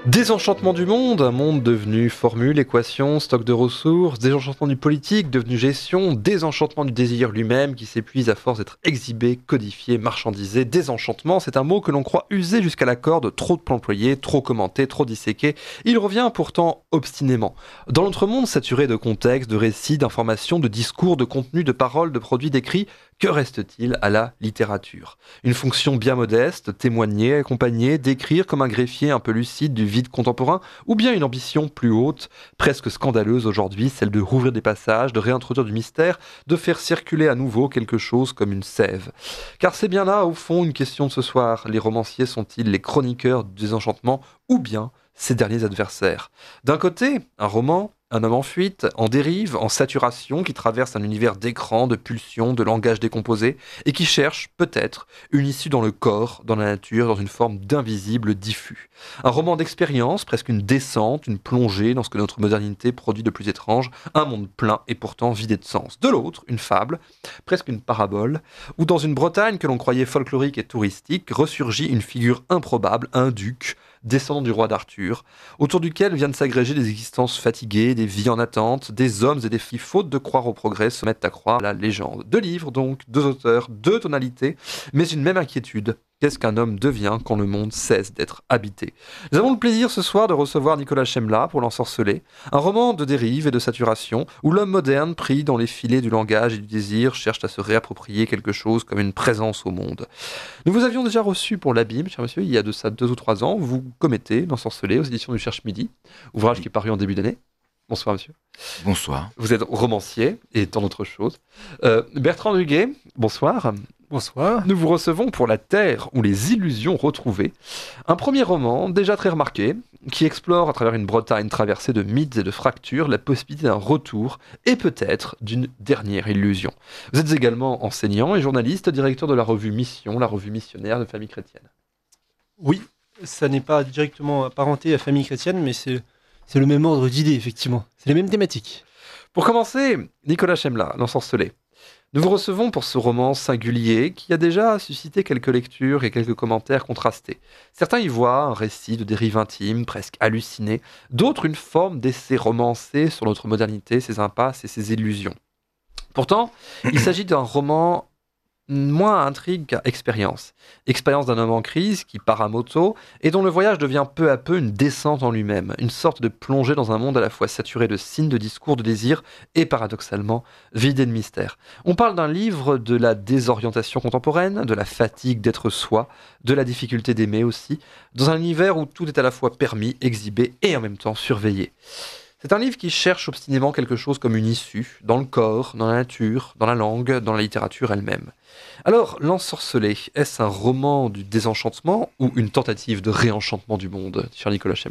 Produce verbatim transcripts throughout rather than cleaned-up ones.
Désenchantement du monde, un monde devenu formule, équation, stock de ressources, désenchantement du politique devenu gestion, désenchantement du désir lui-même qui s'épuise à force d'être exhibé, codifié, marchandisé. Désenchantement, c'est un mot que l'on croit usé jusqu'à la corde, trop employé, trop commenté, trop disséqué. Il revient pourtant obstinément. Dans notre monde saturé de contextes, de récits, d'informations, de discours, de contenus, de paroles, de produits d'écrits, que reste-t-il à la littérature ? Une fonction bien modeste, témoigner, accompagner, décrire comme un greffier un peu lucide du vide contemporain, ou bien une ambition plus haute, presque scandaleuse aujourd'hui, celle de rouvrir des passages, de réintroduire du mystère, de faire circuler à nouveau quelque chose comme une sève. Car c'est bien là, au fond, une question de ce soir. Les romanciers sont-ils les chroniqueurs du désenchantement, ou bien ses derniers adversaires ? D'un côté, un roman, un homme en fuite, en dérive, en saturation, qui traverse un univers d'écran, de pulsions, de langage décomposé, et qui cherche, peut-être, une issue dans le corps, dans la nature, dans une forme d'invisible diffus. Un roman d'expérience, presque une descente, une plongée dans ce que notre modernité produit de plus étrange, un monde plein et pourtant vidé de sens. De l'autre, une fable, presque une parabole, où dans une Bretagne que l'on croyait folklorique et touristique, ressurgit une figure improbable, un duc, descendant du roi d'Arthur, autour duquel viennent s'agréger des existences fatiguées, des vies en attente, des hommes et des filles, faute de croire au progrès, se mettent à croire la légende. Deux livres donc, deux auteurs, deux tonalités, mais une même inquiétude. Qu'est-ce qu'un homme devient quand le monde cesse d'être habité ? Nous avons le plaisir ce soir de recevoir Nicolas Chemla pour L'Ensorcelé, un roman de dérive et de saturation où l'homme moderne, pris dans les filets du langage et du désir, cherche à se réapproprier quelque chose comme une présence au monde. Nous vous avions déjà reçu pour L'Abîme, cher monsieur, il y a de ça deux ou trois ans. Vous commettez L'Ensorcelé aux éditions du Cherche-Midi, ouvrage qui est paru en début d'année. Bonsoir monsieur. Bonsoir. Vous êtes romancier et tant d'autres choses. Euh, Bertrand Duguay, bonsoir. Bonsoir. Nous vous recevons pour La Terre ou les illusions retrouvées, un premier roman déjà très remarqué, qui explore à travers une Bretagne traversée de mythes et de fractures la possibilité d'un retour et peut-être d'une dernière illusion. Vous êtes également enseignant et journaliste, directeur de la revue Mission, la revue missionnaire de Famille Chrétienne. Oui, ça n'est pas directement apparenté à Famille Chrétienne, mais c'est, c'est le même ordre d'idées, effectivement. C'est les mêmes thématiques. Pour commencer, Nicolas Chemla, L'Ensorcelé. Nous vous recevons pour ce roman singulier qui a déjà suscité quelques lectures et quelques commentaires contrastés. Certains y voient un récit de dérive intime, presque halluciné, d'autres une forme d'essai romancé sur notre modernité, ses impasses et ses illusions. Pourtant, il s'agit d'un roman moins intrigue qu'à expérience. Expérience d'un homme en crise qui part à moto et dont le voyage devient peu à peu une descente en lui-même, une sorte de plongée dans un monde à la fois saturé de signes, de discours, de désirs et paradoxalement vidé de mystère. On parle d'un livre de la désorientation contemporaine, de la fatigue d'être soi, de la difficulté d'aimer aussi, dans un univers où tout est à la fois permis, exhibé et en même temps surveillé. C'est un livre qui cherche obstinément quelque chose comme une issue, dans le corps, dans la nature, dans la langue, dans la littérature elle-même. Alors, L'Ensorcelé, est-ce un roman du désenchantement ou une tentative de réenchantement du monde, cher Nicolas Chemla ?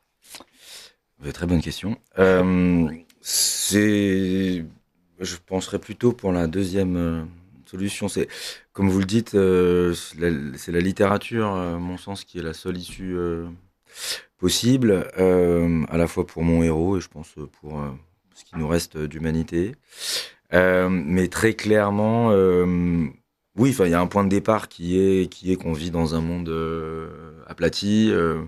Très bonne question. Euh, c'est, je penserais plutôt pour la deuxième euh, solution. C'est, comme vous le dites, euh, c'est, la, c'est la littérature, à mon sens, qui est la seule issue euh, possible, euh, à la fois pour mon héros et je pense pour euh, ce qui nous reste d'humanité. Euh, mais très clairement, euh, oui, enfin, il y a un point de départ qui est qui est qu'on vit dans un monde euh, aplati, euh,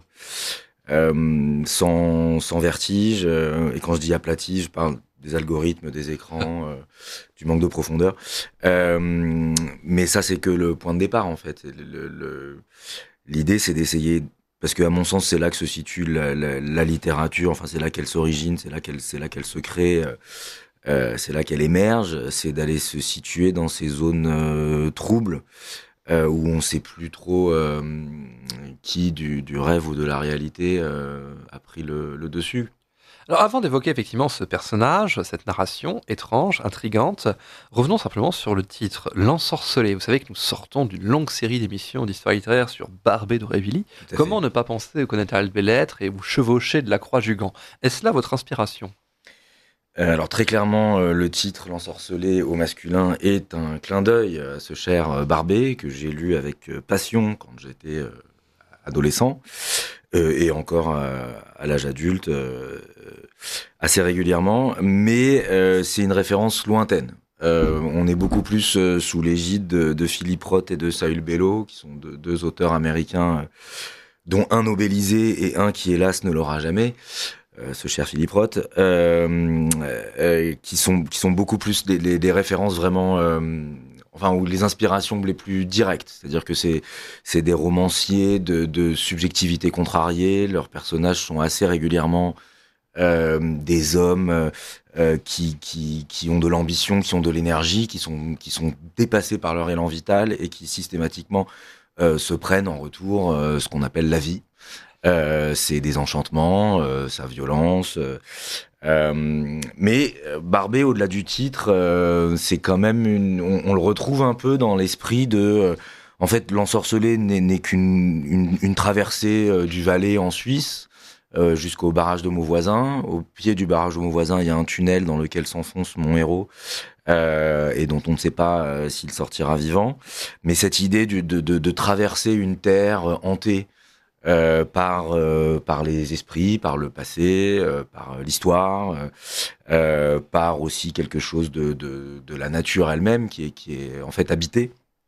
euh, sans sans vertige. Euh, et quand je dis aplati, je parle des algorithmes, des écrans, euh, du manque de profondeur. Euh, mais ça, c'est que le point de départ en fait. Le, le, l'idée, c'est d'essayer. Parce que à mon sens, c'est là que se situe la, la, la littérature. Enfin, c'est là qu'elle s'origine, c'est là qu'elle, c'est là qu'elle se crée, euh, c'est là qu'elle émerge. C'est d'aller se situer dans ces zones euh, troubles euh, où on sait plus trop euh, qui du, du rêve ou de la réalité euh, a pris le, le dessus. Alors avant d'évoquer effectivement ce personnage, cette narration étrange, intrigante, revenons simplement sur le titre, L'Ensorcelé. Vous savez que nous sortons d'une longue série d'émissions d'histoire littéraire sur Barbey d'Aurevilly. Comment fait. Ne pas penser au connaître des lettres et vous chevaucher de la Croix-Jugan ? Est-ce là votre inspiration ? euh, Alors très clairement, euh, le titre L'Ensorcelé au masculin est un clin d'œil à ce cher euh, Barbey que j'ai lu avec euh, passion quand j'étais euh, adolescent. Euh, et encore à, à l'âge adulte euh, assez régulièrement, mais euh, c'est une référence lointaine. Euh, on est beaucoup plus euh, sous l'égide de, de Philippe Roth et de Saül Bellow, qui sont deux, deux auteurs américains dont un Nobelisé et un qui hélas ne l'aura jamais. Euh, ce cher Philippe Roth, euh, euh, qui sont qui sont beaucoup plus des, des, des références vraiment, euh, enfin ou les inspirations les plus directes. C'est-à-dire que c'est c'est des romanciers de, de subjectivité contrariée. Leurs personnages sont assez régulièrement euh, des hommes euh, qui qui qui ont de l'ambition, qui ont de l'énergie, qui sont qui sont dépassés par leur élan vital et qui systématiquement euh, se prennent en retour euh, ce qu'on appelle la vie. Euh, c'est des enchantements, euh, sa violence. Euh, euh, mais Barbey, au-delà du titre, euh, c'est quand même une. On, on le retrouve un peu dans l'esprit de. Euh, en fait, l'ensorcelé n'est, n'est qu'une une, une traversée euh, du Valais en Suisse euh, jusqu'au barrage de Mauvoisin. Au pied du barrage de Mauvoisin, il y a un tunnel dans lequel s'enfonce mon héros. Euh, et dont on ne sait pas euh, s'il sortira vivant. Mais cette idée de, de, de, de traverser une terre euh, hantée Euh, par euh, par les esprits, par le passé, euh, par l'histoire, euh, euh, par aussi quelque chose de, de de la nature elle-même qui est qui est en fait habitée.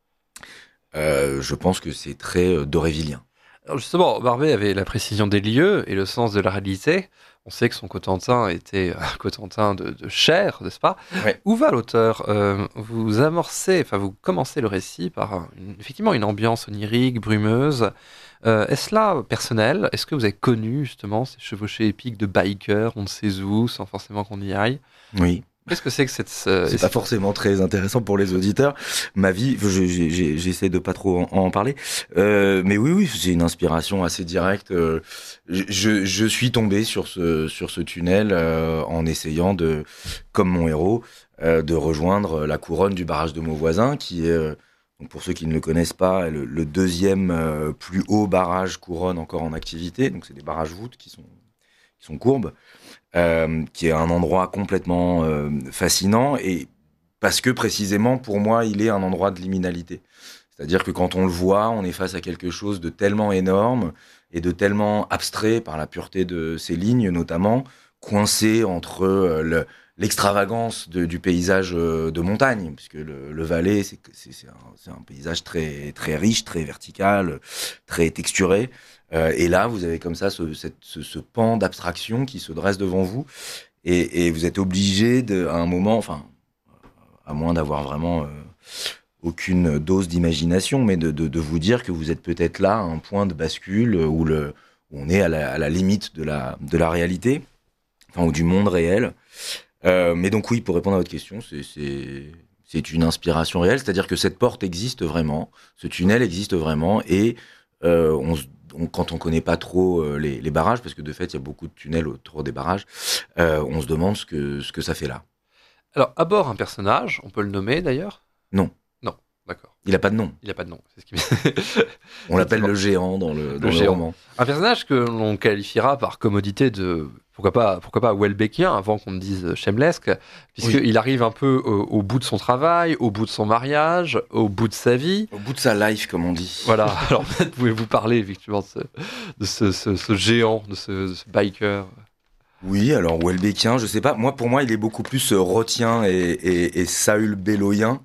Euh, je pense que c'est très euh, dorévillien. Alors justement, Barbey avait la précision des lieux et le sens de la réalité. On sait que son Cotentin était un Cotentin de, de chair, n'est-ce pas? Ouais. Où va l'auteur? Euh, Vous amorcez, enfin vous commencez le récit par une- effectivement une ambiance onirique, brumeuse. Euh, est-ce là personnel? Est-ce que vous avez connu justement ces chevauchées épiques de bikers, on ne sait où, sans forcément qu'on y aille? Oui. Qu'est-ce que c'est que cette... euh, C'est pas forcément très intéressant pour les auditeurs. Ma vie, je- j'ai- j'ai- j'essaie de pas trop en, en parler. Euh, mais oui, oui, j'ai une inspiration assez directe. Euh, je, je suis tombé sur ce sur ce tunnel euh, en essayant de, comme mon héros, euh, de rejoindre la couronne du barrage de Mauvoisin, qui est, euh, donc pour ceux qui ne le connaissent pas, le, le deuxième euh, plus haut barrage couronne encore en activité. Donc c'est des barrages voûtes qui sont qui sont courbes. Euh, qui est un endroit complètement euh, fascinant et parce que précisément pour moi il est un endroit de liminalité. C'est-à-dire que quand on le voit, on est face à quelque chose de tellement énorme et de tellement abstrait par la pureté de ses lignes notamment, coincé entre euh, le, l'extravagance de, du paysage euh, de montagne, puisque le, le Valais c'est, c'est, c'est, un, c'est un paysage très, très riche, très vertical, très texturé. Euh, et là, vous avez comme ça ce, cette, ce, ce pan d'abstraction qui se dresse devant vous, et, et vous êtes obligé de, à un moment, enfin, à moins d'avoir vraiment euh, aucune dose d'imagination, mais de, de, de vous dire que vous êtes peut-être là à un point de bascule où, le, où on est à la, à la limite de la, de la réalité, enfin, ou du monde réel. Euh, mais donc oui, pour répondre à votre question, c'est, c'est, c'est une inspiration réelle, c'est-à-dire que cette porte existe vraiment, ce tunnel existe vraiment, et euh, on se On, quand on connaît pas trop euh, les, les barrages, parce que de fait il y a beaucoup de tunnels autour des barrages, euh, on se demande ce que ce que ça fait là. Alors, à bord, un personnage, on peut le nommer d'ailleurs? Non. Non, d'accord. Il a pas de nom. Il n'a pas de nom. C'est ce qui... On l'appelle le géant dans le, dans Le le, géant. roman. Un personnage que l'on qualifiera par commodité de, pourquoi pas, pourquoi pas Welbeckien, avant qu'on ne dise chemlesque, puisqu'il Oui. arrive un peu au, au bout de son travail, au bout de son mariage, au bout de sa vie. Au bout de sa life, comme on dit. Voilà, alors peut-être pouvez-vous parler effectivement de ce, de ce, ce, ce géant, de ce, de ce biker. Oui, alors Welbeckien, je sais pas. Moi, pour moi, il est beaucoup plus euh, Rothien et, et, et Saül Belloyen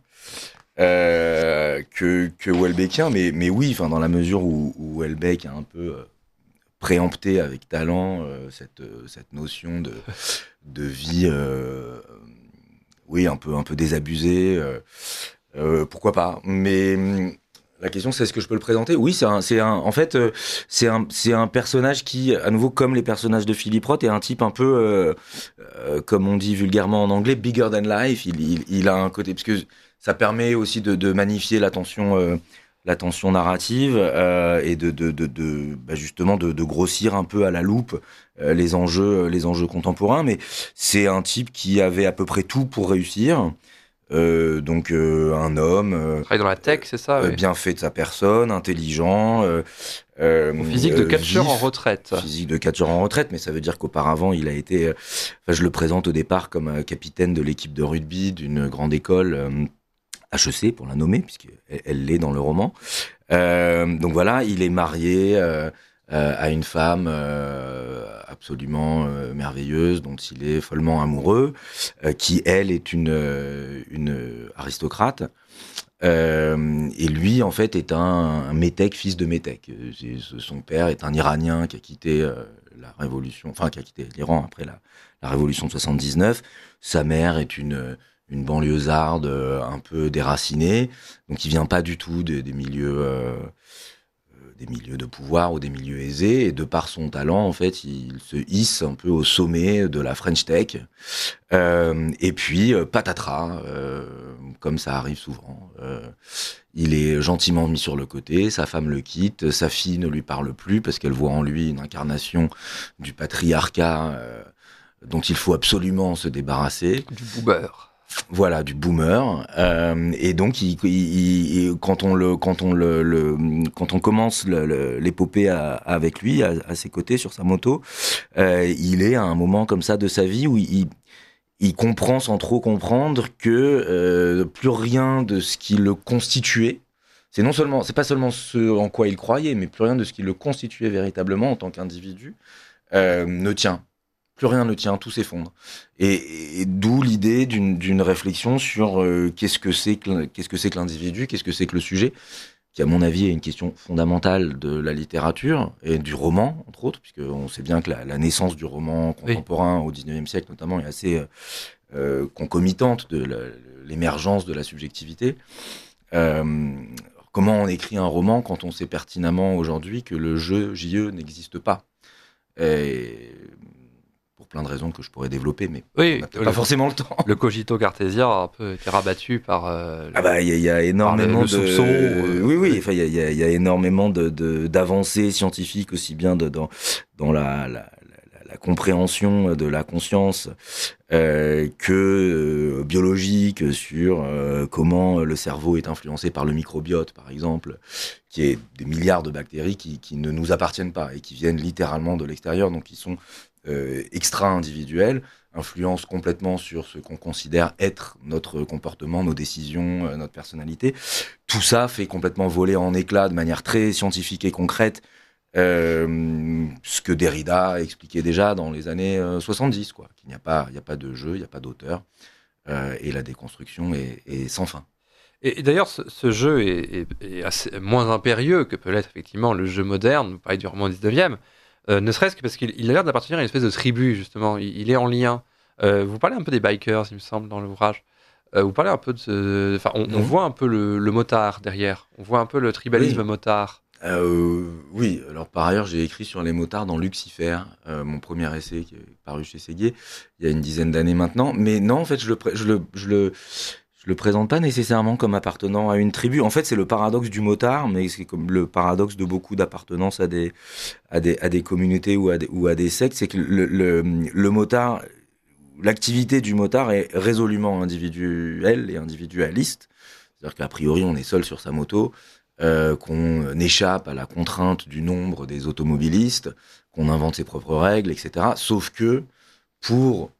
euh, que, que Welbeckien. Mais, mais oui, enfin, dans la mesure où, où Welbeck a un peu euh, préempté avec talent euh, cette, euh, cette notion de, de vie, euh, oui, un peu, un peu désabusée. Euh, euh, pourquoi pas? Mais hum, la question, c'est est-ce que je peux le présenter? Oui, c'est un, c'est un, en fait, euh, c'est un, c'est un personnage qui, à nouveau, comme les personnages de Philippe Roth, est un type un peu, euh, euh, comme on dit vulgairement en anglais, bigger than life. Il, il, il a un côté, parce que ça permet aussi de, de magnifier la tension, euh, la tension narrative euh, et de, de, de, de bah justement, de, de grossir un peu à la loupe euh, les enjeux, les enjeux contemporains. Mais c'est un type qui avait à peu près tout pour réussir. Euh, donc euh, un homme euh, Travaille dans la tech, c'est ça? euh, Oui. bien fait de sa personne, intelligent, euh, euh, Au physique de euh, catcheur vif, en retraite. physique de catcheur en retraite, mais ça veut dire qu'auparavant il a été, euh, enfin, je le présente au départ comme euh, capitaine de l'équipe de rugby d'une grande école euh, H E C pour la nommer puisqu'elle elle l'est dans le roman. Euh, donc voilà, il est marié. Euh, euh, à une femme euh, absolument euh, merveilleuse, dont il est follement amoureux, euh, qui, elle, est une, euh, une aristocrate. Euh, et lui, en fait, est un, un métèque, fils de métèque. Son père est un Iranien qui a quitté euh, la révolution, enfin, qui a quitté l'Iran après la, la révolution de soixante-dix-neuf. Sa mère est une, une banlieusarde euh, un peu déracinée, donc il vient pas du tout de, des milieux, euh, des milieux de pouvoir ou des milieux aisés. Et de par son talent, en fait, il se hisse un peu au sommet de la French Tech. Euh, et puis, euh, patatras, euh, comme ça arrive souvent. Euh, il est gentiment mis sur le côté, sa femme le quitte, sa fille ne lui parle plus parce qu'elle voit en lui une incarnation du patriarcat euh, dont il faut absolument se débarrasser. Du boomer. Voilà, du boomer. Euh, et donc, il, il, il, quand on le, quand on le, le quand on commence le, le, l'épopée à, avec lui, à, à ses côtés sur sa moto, euh, il est à un moment comme ça de sa vie où il il comprend sans trop comprendre que euh, plus rien de ce qui le constituait, c'est non seulement, c'est pas seulement ce en quoi il croyait, mais plus rien de ce qui le constituait véritablement en tant qu'individu euh, ne tient. Plus rien ne tient, tout s'effondre. Et, et d'où l'idée d'une, d'une réflexion sur euh, qu'est-ce que c'est que, qu'est-ce que c'est que l'individu, qu'est-ce que c'est que le sujet, qui à mon avis est une question fondamentale de la littérature et du roman, entre autres, puisqu'on sait bien que la, la naissance du roman contemporain oui. au dix-neuvième siècle notamment est assez euh, concomitante de la, l'émergence de la subjectivité. Euh, comment on écrit un roman quand on sait pertinemment aujourd'hui que le jeu J E n'existe pas et, pour plein de raisons que je pourrais développer, mais oui, on n'a peut-être pas forcément le temps. Le cogito cartésien a un peu été rabattu par. Euh, ah bah il y, y a énormément le, le de. soupçon, euh, oui oui, enfin il y a, y, a, y a énormément de, de d'avancées scientifiques aussi bien de, dans dans la, la, la, la compréhension de la conscience euh, que euh, biologique sur euh, comment le cerveau est influencé par le microbiote par exemple, qui est des milliards de bactéries qui qui ne nous appartiennent pas et qui viennent littéralement de l'extérieur, donc qui sont Euh, extra-individuel, influence complètement sur ce qu'on considère être notre comportement, nos décisions, euh, notre personnalité. Tout ça fait complètement voler en éclats de manière très scientifique et concrète euh, ce que Derrida expliquait déjà dans les années euh, soixante-dix, quoi. Qu'il n'y a pas, il n'y a pas de jeu, il n'y a pas d'auteur, euh, et la déconstruction est, est sans fin. Et, et d'ailleurs, ce, ce jeu est, est, est assez, moins impérieux que peut l'être effectivement le jeu moderne, vous parlez du roman dix-neuvième, Euh, ne serait-ce que parce qu'il il a l'air d'appartenir à une espèce de tribu, justement. Il, il est en lien. Euh, vous parlez un peu des bikers, il me semble, dans l'ouvrage. Euh, vous parlez un peu de ce... Enfin, on, on voit un peu le, le motard derrière. On voit un peu le tribalisme oui. motard. Euh, oui, alors par ailleurs, j'ai écrit sur les motards dans Lucifer, euh, mon premier essai qui est paru chez Séguier, il y a une dizaine d'années maintenant. Mais non, en fait, je le... Je le, je le Je le présente pas nécessairement comme appartenant à une tribu. En fait, c'est le paradoxe du motard, mais c'est comme le paradoxe de beaucoup d'appartenances à des, à des, à des communautés ou à des, ou à des sectes. C'est que le, le, le motard, l'activité du motard est résolument individuelle et individualiste. C'est-à-dire qu'a priori, on est seul sur sa moto, euh, qu'on échappe à la contrainte du nombre des automobilistes, qu'on invente ses propres règles, et cetera. Sauf que, pour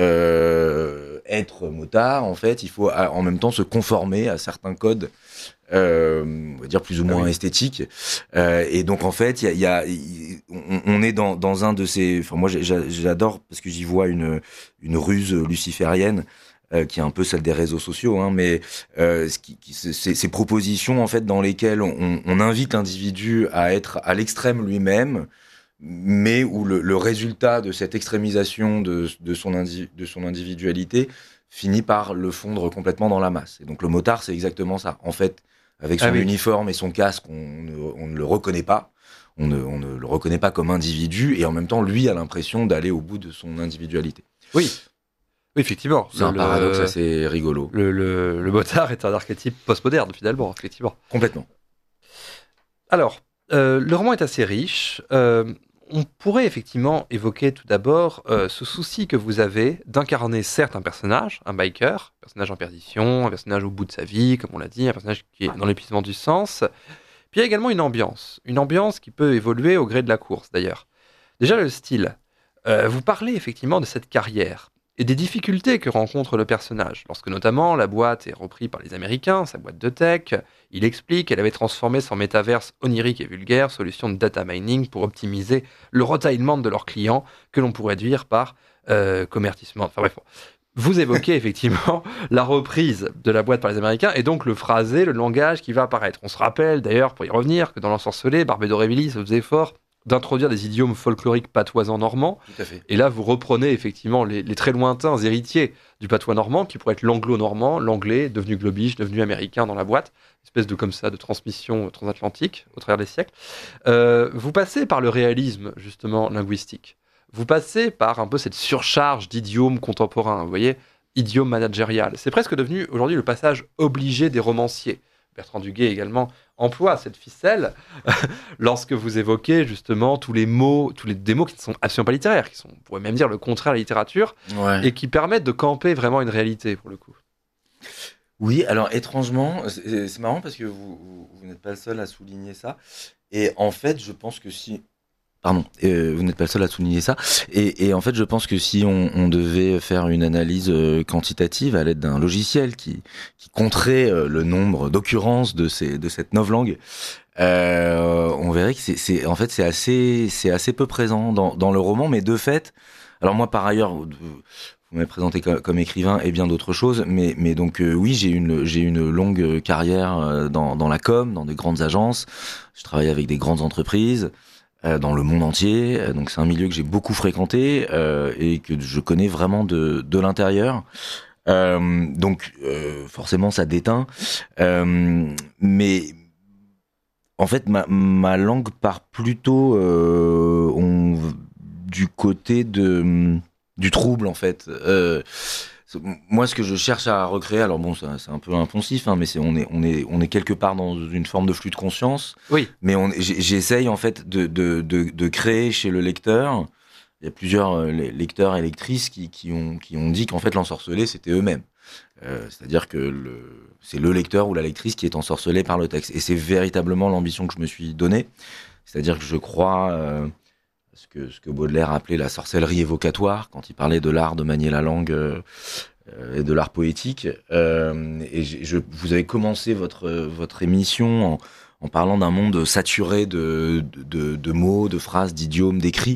Euh, être motard, en fait, il faut en même temps se conformer à certains codes, euh, on va dire plus ou moins ah oui. esthétiques. Euh, et donc, en fait, il y a, y a, on, on est dans, dans un de ces. Enfin, moi, j'adore parce que j'y vois une, une ruse luciférienne. Euh, qui est un peu celle des réseaux sociaux, hein, mais euh, ce qui, qui, c'est, ces propositions en fait dans lesquelles on, on invite l'individu à être à l'extrême lui-même, mais où le, le résultat de cette extrémisation de, de, son indi, de son individualité finit par le fondre complètement dans la masse. Et donc le motard, c'est exactement ça. En fait, avec son ah oui. uniforme et son casque, on ne, on ne le reconnaît pas. On ne, on ne le reconnaît pas comme individu, et en même temps, lui a l'impression d'aller au bout de son individualité. Oui. Oui, effectivement. C'est un le, paradoxe assez rigolo. Le, le, le motard est un archétype postmoderne, finalement, effectivement. Complètement. Alors, euh, le roman est assez riche. Euh, on pourrait effectivement évoquer tout d'abord euh, ce souci que vous avez d'incarner certes un personnage, un biker, un personnage en perdition, un personnage au bout de sa vie, comme on l'a dit, un personnage qui est dans l'épuisement du sens. Puis il y a également une ambiance. Une ambiance qui peut évoluer au gré de la course, d'ailleurs. Déjà, le style. Euh, vous parlez effectivement de cette carrière. et des difficultés que rencontre le personnage. Lorsque notamment la boîte est reprise par les Américains, sa boîte de tech, il explique qu'elle avait transformé son métaverse onirique et vulgaire, solution de data mining pour optimiser le retaillement de leurs clients, que l'on pourrait dire par euh, commertissement. Enfin bref, vous évoquez effectivement la reprise de la boîte par les Américains et donc le phrasé, le langage qui va apparaître. On se rappelle d'ailleurs, pour y revenir, que dans L'Ensorcelé, Barbé d'Aurevilly se faisait effort d'introduire des idiomes folkloriques patoisans normands. Tout à fait. Et là, vous reprenez effectivement les, les très lointains héritiers du patois normand, qui pourrait être l'anglo-normand, l'anglais, devenu globish, devenu américain dans la boîte, une espèce de comme ça de transmission transatlantique au travers des siècles. Euh, vous passez par le réalisme justement linguistique. Vous passez par un peu cette surcharge d'idiomes contemporains. Vous voyez, idiome managérial. C'est presque devenu aujourd'hui le passage obligé des romanciers. Bertrand Duguay également emploie cette ficelle lorsque vous évoquez justement tous les mots, tous les des mots qui ne sont absolument pas littéraires, qui sont, on pourrait même dire le contraire à la littérature, Ouais. et qui permettent de camper vraiment une réalité pour le coup. Oui, alors étrangement, c'est, c'est marrant parce que vous, vous, vous n'êtes pas le seul à souligner ça. Et en fait, je pense que si... Pardon, euh, vous n'êtes pas le seul à souligner ça. Et, et en fait, je pense que si on, on devait faire une analyse euh, quantitative à l'aide d'un logiciel qui, qui compterait euh, le nombre d'occurrences de, ces, de cette novlangue, euh, on verrait que c'est, c'est, en fait, c'est assez, c'est assez peu présent dans, dans le roman. Mais de fait, alors moi, par ailleurs, vous m'avez présenté comme, comme écrivain et bien d'autres choses. Mais, mais donc, euh, oui, j'ai une, j'ai une longue carrière dans, dans la com, dans des grandes agences. Je travaille avec des grandes entreprises. Euh, dans le monde entier, donc c'est un milieu que j'ai beaucoup fréquenté euh, et que je connais vraiment de, de l'intérieur. Euh, donc euh, forcément ça déteint, euh, mais en fait ma, ma langue part plutôt euh, on, du côté de du trouble en fait. Euh, Moi, ce que je cherche à recréer, alors bon, ça, c'est un peu impensif, hein, mais c'est, on est, on est, on est quelque part dans une forme de flux de conscience. Oui. Mais on, j'essaye en fait de, de, de, de créer chez le lecteur. Il y a plusieurs lecteurs et lectrices qui, qui ont, qui ont dit qu'en fait l'ensorcelé c'était eux-mêmes. Euh, c'est-à-dire que le, c'est le lecteur ou la lectrice qui est ensorcelé par le texte. Et c'est véritablement l'ambition que je me suis donnée. C'est-à-dire que je crois. Euh, Ce que, ce que Baudelaire appelait la sorcellerie évocatoire, quand il parlait de l'art de manier la langue euh, et de l'art poétique. Euh, et je, vous avez commencé votre, votre émission en, en parlant d'un monde saturé de, de, de mots, de phrases, d'idiomes, d'écrits.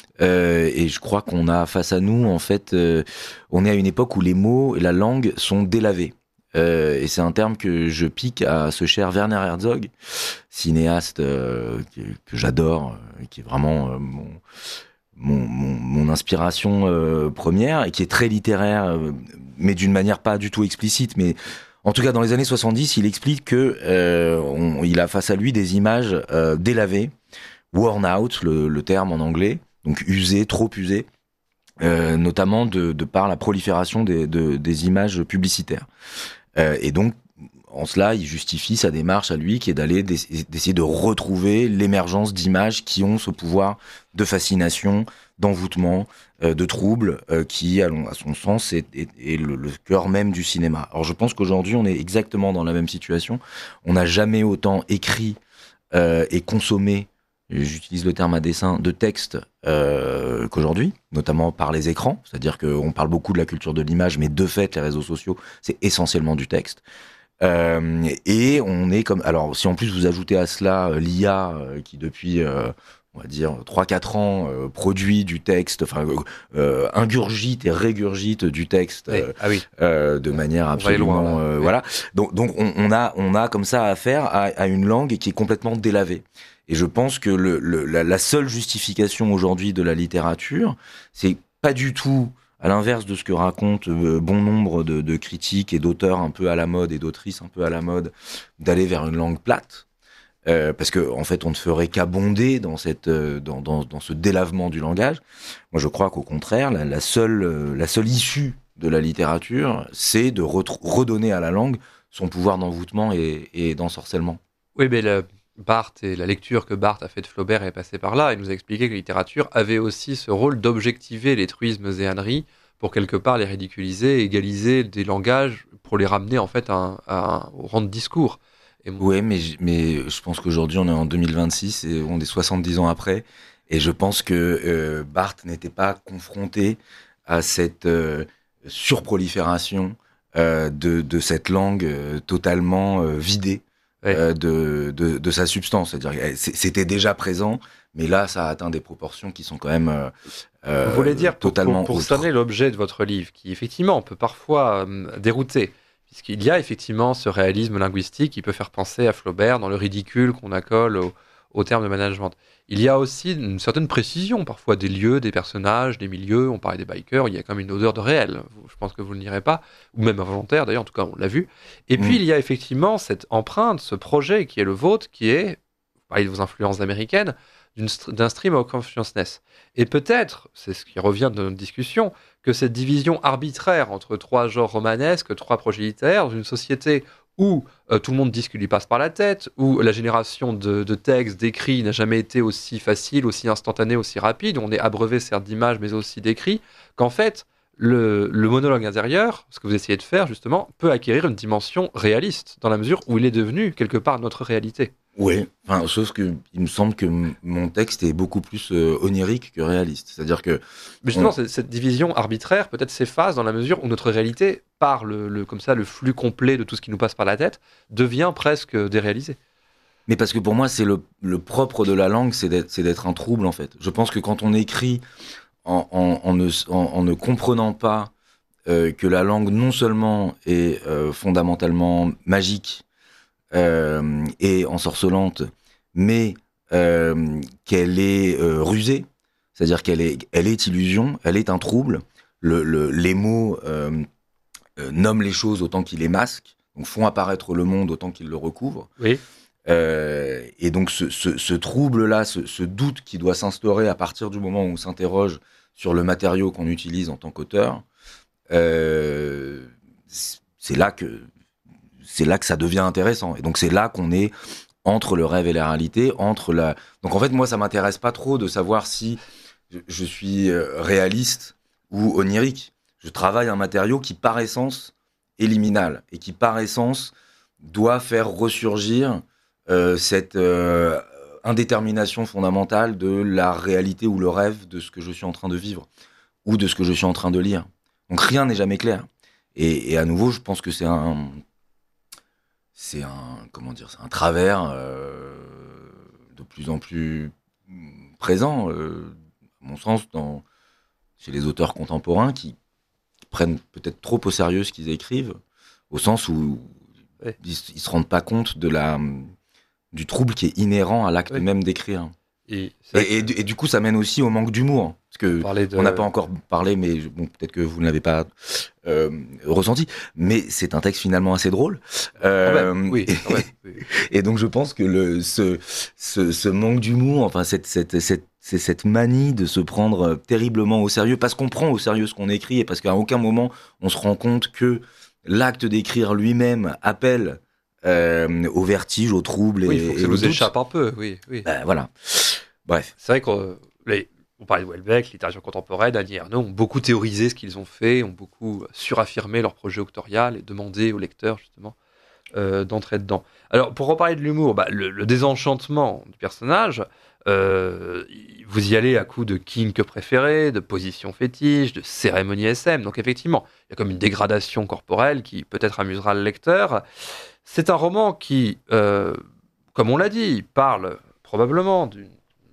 Euh, et je crois qu'on a face à nous, en fait, euh, on est à une époque où les mots et la langue sont délavés. Euh, et c'est un terme que je pique à ce cher Werner Herzog, cinéaste euh, que, que j'adore, euh, qui est vraiment euh, mon, mon, mon, mon inspiration euh, première, et qui est très littéraire, euh, mais d'une manière pas du tout explicite. Mais en tout cas, dans les années soixante-dix, il explique que euh, on, il a face à lui des images euh, délavées, worn out, le, le terme en anglais, donc usées, trop usées. Euh, notamment de, de par la prolifération des, de, des images publicitaires. Euh, et donc, en cela, il justifie sa démarche à lui, qui est d'aller d'essayer de retrouver l'émergence d'images qui ont ce pouvoir de fascination, d'envoûtement, euh, de trouble, euh, qui, à son sens, est, est, est le, le cœur même du cinéma. Alors, je pense qu'aujourd'hui, on est exactement dans la même situation. On n'a jamais autant écrit euh, et consommé, j'utilise le terme à dessein, de textes euh, qu'aujourd'hui, notamment par les écrans. C'est-à-dire qu'on parle beaucoup de la culture de l'image, mais de fait, les réseaux sociaux, c'est essentiellement du texte. Euh, et on est comme... Alors, si en plus vous ajoutez à cela euh, l'I A, euh, qui depuis, euh, on va dire, trois quatre ans, euh, produit du texte, enfin, euh, ingurgite et régurgite du texte euh, oui. Ah oui. euh, de manière absolument... Loin, euh, oui. Voilà. Donc, donc on, on, a, on a comme ça affaire à, à une langue qui est complètement délavée. Et je pense que le, le, la, la seule justification aujourd'hui de la littérature, c'est pas du tout, à l'inverse de ce que racontent euh, bon nombre de, de critiques et d'auteurs un peu à la mode et d'autrices un peu à la mode, d'aller vers une langue plate, euh, parce que en fait on ne ferait qu'abonder dans cette, euh, dans, dans, dans ce délavement du langage. Moi je crois qu'au contraire, la, la seule, euh, la seule issue de la littérature, c'est de re- redonner à la langue son pouvoir d'envoûtement et, et d'ensorcellement. Oui, mais le... Barthes et la lecture que Barthes a fait de Flaubert est passée par là. Il nous a expliqué que la littérature avait aussi ce rôle d'objectiver les truismes et âneries pour quelque part les ridiculiser, égaliser des langages pour les ramener en fait à un, à un, au rang de discours. Et moi... Ouais, mais, mais je pense qu'aujourd'hui on est en deux mille vingt-six et on est soixante-dix ans après. Et je pense que euh, Barthes n'était pas confronté à cette euh, surprolifération euh, de, de cette langue euh, totalement euh, vidée ouais. euh, de, de, de sa substance. C'est-à-dire, c'était déjà présent, mais là, ça a atteint des proportions qui sont quand même euh, euh, Vous voulez dire, totalement pour, pour, pour cerner l'objet de votre livre, qui effectivement peut parfois euh, dérouter, puisqu'il y a effectivement ce réalisme linguistique qui peut faire penser à Flaubert dans le ridicule qu'on accole au, au terme de management. Il y a aussi une certaine précision, parfois des lieux, des personnages, des milieux. On parlait des bikers, il y a quand même une odeur de réel. Je pense que vous ne l'irez pas, ou même involontaire d'ailleurs, en tout cas on l'a vu. Et mmh. puis il y a effectivement cette empreinte, ce projet qui est le vôtre, qui est, vous parlez de vos influences américaines, d'un stream of consciousness. Et peut-être, c'est ce qui revient de notre discussion, que cette division arbitraire entre trois genres romanesques, trois projets littéraires, dans une société où euh, tout le monde dit ce qui lui passe par la tête, où la génération de, de textes, d'écrits n'a jamais été aussi facile, aussi instantanée, aussi rapide, on est abreuvé certes d'images mais aussi d'écrits, qu'en fait, le, le monologue intérieur, ce que vous essayez de faire justement, peut acquérir une dimension réaliste, dans la mesure où il est devenu quelque part notre réalité. Oui, enfin, sauf que il me semble que m- mon texte est beaucoup plus euh, onirique que réaliste. C'est-à-dire que mais justement, on... cette division arbitraire peut-être s'efface dans la mesure où notre réalité, par le, le comme ça le flux complet de tout ce qui nous passe par la tête, devient presque déréalisée. Mais parce que pour moi, c'est le, le propre de la langue, c'est d'être, c'est d'être un trouble en fait. Je pense que quand on écrit en, en, en, ne, en, en ne comprenant pas euh, que la langue non seulement est euh, fondamentalement magique, Euh, et ensorcelante, mais euh, qu'elle est euh, rusée, c'est-à-dire qu'elle est, elle est illusion, elle est un trouble. Le, le, les mots euh, euh, nomment les choses autant qu'ils les masquent, donc font apparaître le monde autant qu'ils le recouvrent. Oui. Euh, et donc ce, ce, ce trouble-là, ce, ce doute qui doit s'instaurer à partir du moment où on s'interroge sur le matériau qu'on utilise en tant qu'auteur, euh, c'est là que c'est là que ça devient intéressant. Et donc, c'est là qu'on est entre le rêve et la réalité, entre la... Donc, en fait, moi, ça m'intéresse pas trop de savoir si je, je suis réaliste ou onirique. Je travaille un matériau qui, par essence, est liminal et qui, par essence, doit faire ressurgir euh, cette euh, indétermination fondamentale de la réalité ou le rêve de ce que je suis en train de vivre ou de ce que je suis en train de lire. Donc, rien n'est jamais clair. Et, et à nouveau, je pense que c'est un... c'est un, comment dire, c'est un travers euh, de plus en plus présent, euh, à mon sens, dans, chez les auteurs contemporains qui prennent peut-être trop au sérieux ce qu'ils écrivent, au sens où ouais. ils, ils se rendent pas compte de la, du trouble qui est inhérent à l'acte ouais. même d'écrire. Et, et, et, et du coup, ça mène aussi au manque d'humour. Parce que de... on n'a pas encore parlé, mais bon, peut-être que vous ne l'avez pas euh, ressenti. Mais c'est un texte finalement assez drôle. Euh, oui, et, ouais, oui. et donc, je pense que le, ce, ce, ce manque d'humour, enfin, cette, cette, cette, c'est cette manie de se prendre terriblement au sérieux, parce qu'on prend au sérieux ce qu'on écrit, et parce qu'à aucun moment on se rend compte que l'acte d'écrire lui-même appelle euh, au vertige, au trouble. Oui, et, il faut que et ça nous doute. échappe un peu. Oui, oui. Ben, voilà. Bref. C'est vrai qu'on les, on parlait de Houellebecq, littérature contemporaine, Annie Ernaux ont beaucoup théorisé ce qu'ils ont fait, ont beaucoup suraffirmé leur projet auctorial et demandé aux lecteurs justement euh, d'entrer dedans. Alors pour reparler de l'humour, bah, le, le désenchantement du personnage, euh, vous y allez à coup de kink préféré, de position fétiche, de cérémonie S M. Donc effectivement, il y a comme une dégradation corporelle qui peut-être amusera le lecteur. C'est un roman qui, euh, comme on l'a dit, parle probablement d'une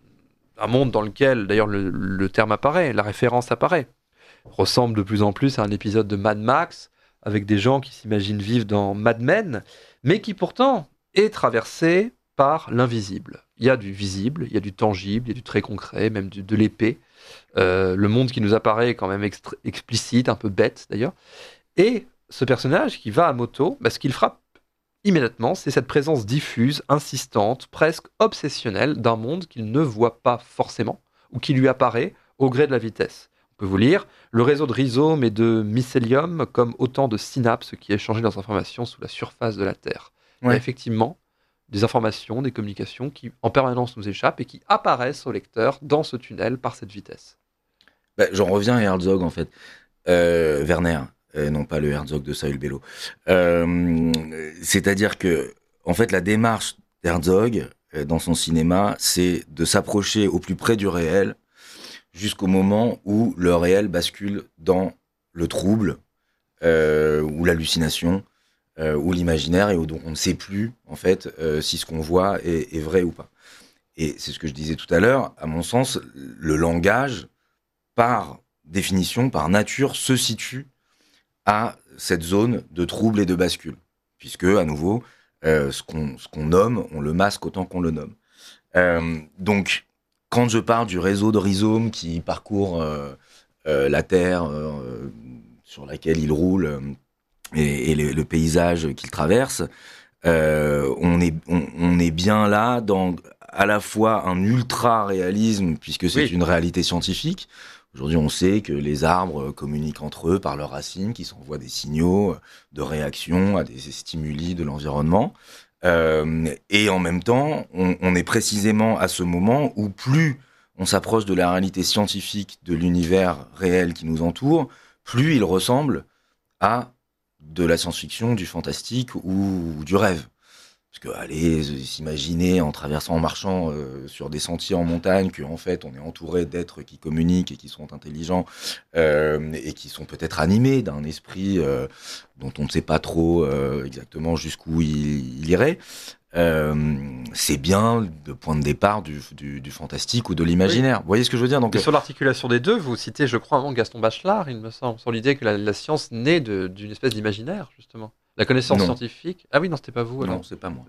un monde dans lequel, d'ailleurs, le, le terme apparaît, la référence apparaît, ressemble de plus en plus à un épisode de Mad Max, avec des gens qui s'imaginent vivre dans Mad Men, mais qui pourtant est traversé par l'invisible. Il y a du visible, il y a du tangible, il y a du très concret, même du, de l'épée. Euh, le monde qui nous apparaît est quand même extra- explicite, un peu bête d'ailleurs. Et ce personnage qui va à moto, bah, ce qu'il frappe immédiatement, c'est cette présence diffuse, insistante, presque obsessionnelle d'un monde qu'il ne voit pas forcément, ou qui lui apparaît au gré de la vitesse. On peut vous lire le réseau de rhizomes et de mycélium comme autant de synapses qui échangent leurs informations sous la surface de la Terre. Ouais. Il y a effectivement des informations, des communications qui en permanence nous échappent et qui apparaissent au lecteur dans ce tunnel par cette vitesse. Bah, j'en reviens à Herzog en fait. Euh, Werner. Euh, non pas le Herzog de Saül Bellow. Euh, c'est-à-dire que, en fait, la démarche d'Herzog euh, dans son cinéma, c'est de s'approcher au plus près du réel, jusqu'au moment où le réel bascule dans le trouble, euh, ou l'hallucination, euh, ou l'imaginaire, et où donc on ne sait plus, en fait, euh, si ce qu'on voit est, est vrai ou pas. Et c'est ce que je disais tout à l'heure, à mon sens, le langage, par définition, par nature, se situe à cette zone de trouble et de bascule. Puisque, à nouveau, euh, ce qu'on ce qu'on nomme, on le masque autant qu'on le nomme. Euh, donc, quand je parle du réseau de rhizomes qui parcourt euh, euh, la terre euh, sur laquelle il roule euh, et, et le, le paysage qu'il traverse, euh, on, est, on, on est bien là dans à la fois un ultra-réalisme, puisque c'est oui. une réalité scientifique. Aujourd'hui, on sait que les arbres communiquent entre eux par leurs racines, qui s'envoient des signaux de réaction à des stimuli de l'environnement. Euh, et en même temps, on, on est précisément à ce moment où plus on s'approche de la réalité scientifique de l'univers réel qui nous entoure, plus il ressemble à de la science-fiction, du fantastique ou, ou du rêve. Parce que aller s'imaginer en traversant, en marchant euh, sur des sentiers en montagne, qu'en fait on est entouré d'êtres qui communiquent et qui sont intelligents euh, et qui sont peut-être animés d'un esprit euh, dont on ne sait pas trop euh, exactement jusqu'où il, il irait, euh, c'est bien le point de départ du, du, du fantastique ou de l'imaginaire. Oui. Vous voyez ce que je veux dire? Donc, et sur l'articulation des deux, vous citez, je crois, avant Gaston Bachelard, il me semble, sur l'idée que la, la science naît de, d'une espèce d'imaginaire, justement. La connaissance non. scientifique. Ah oui, non, c'était pas vous. Alors. Non, c'est pas moi.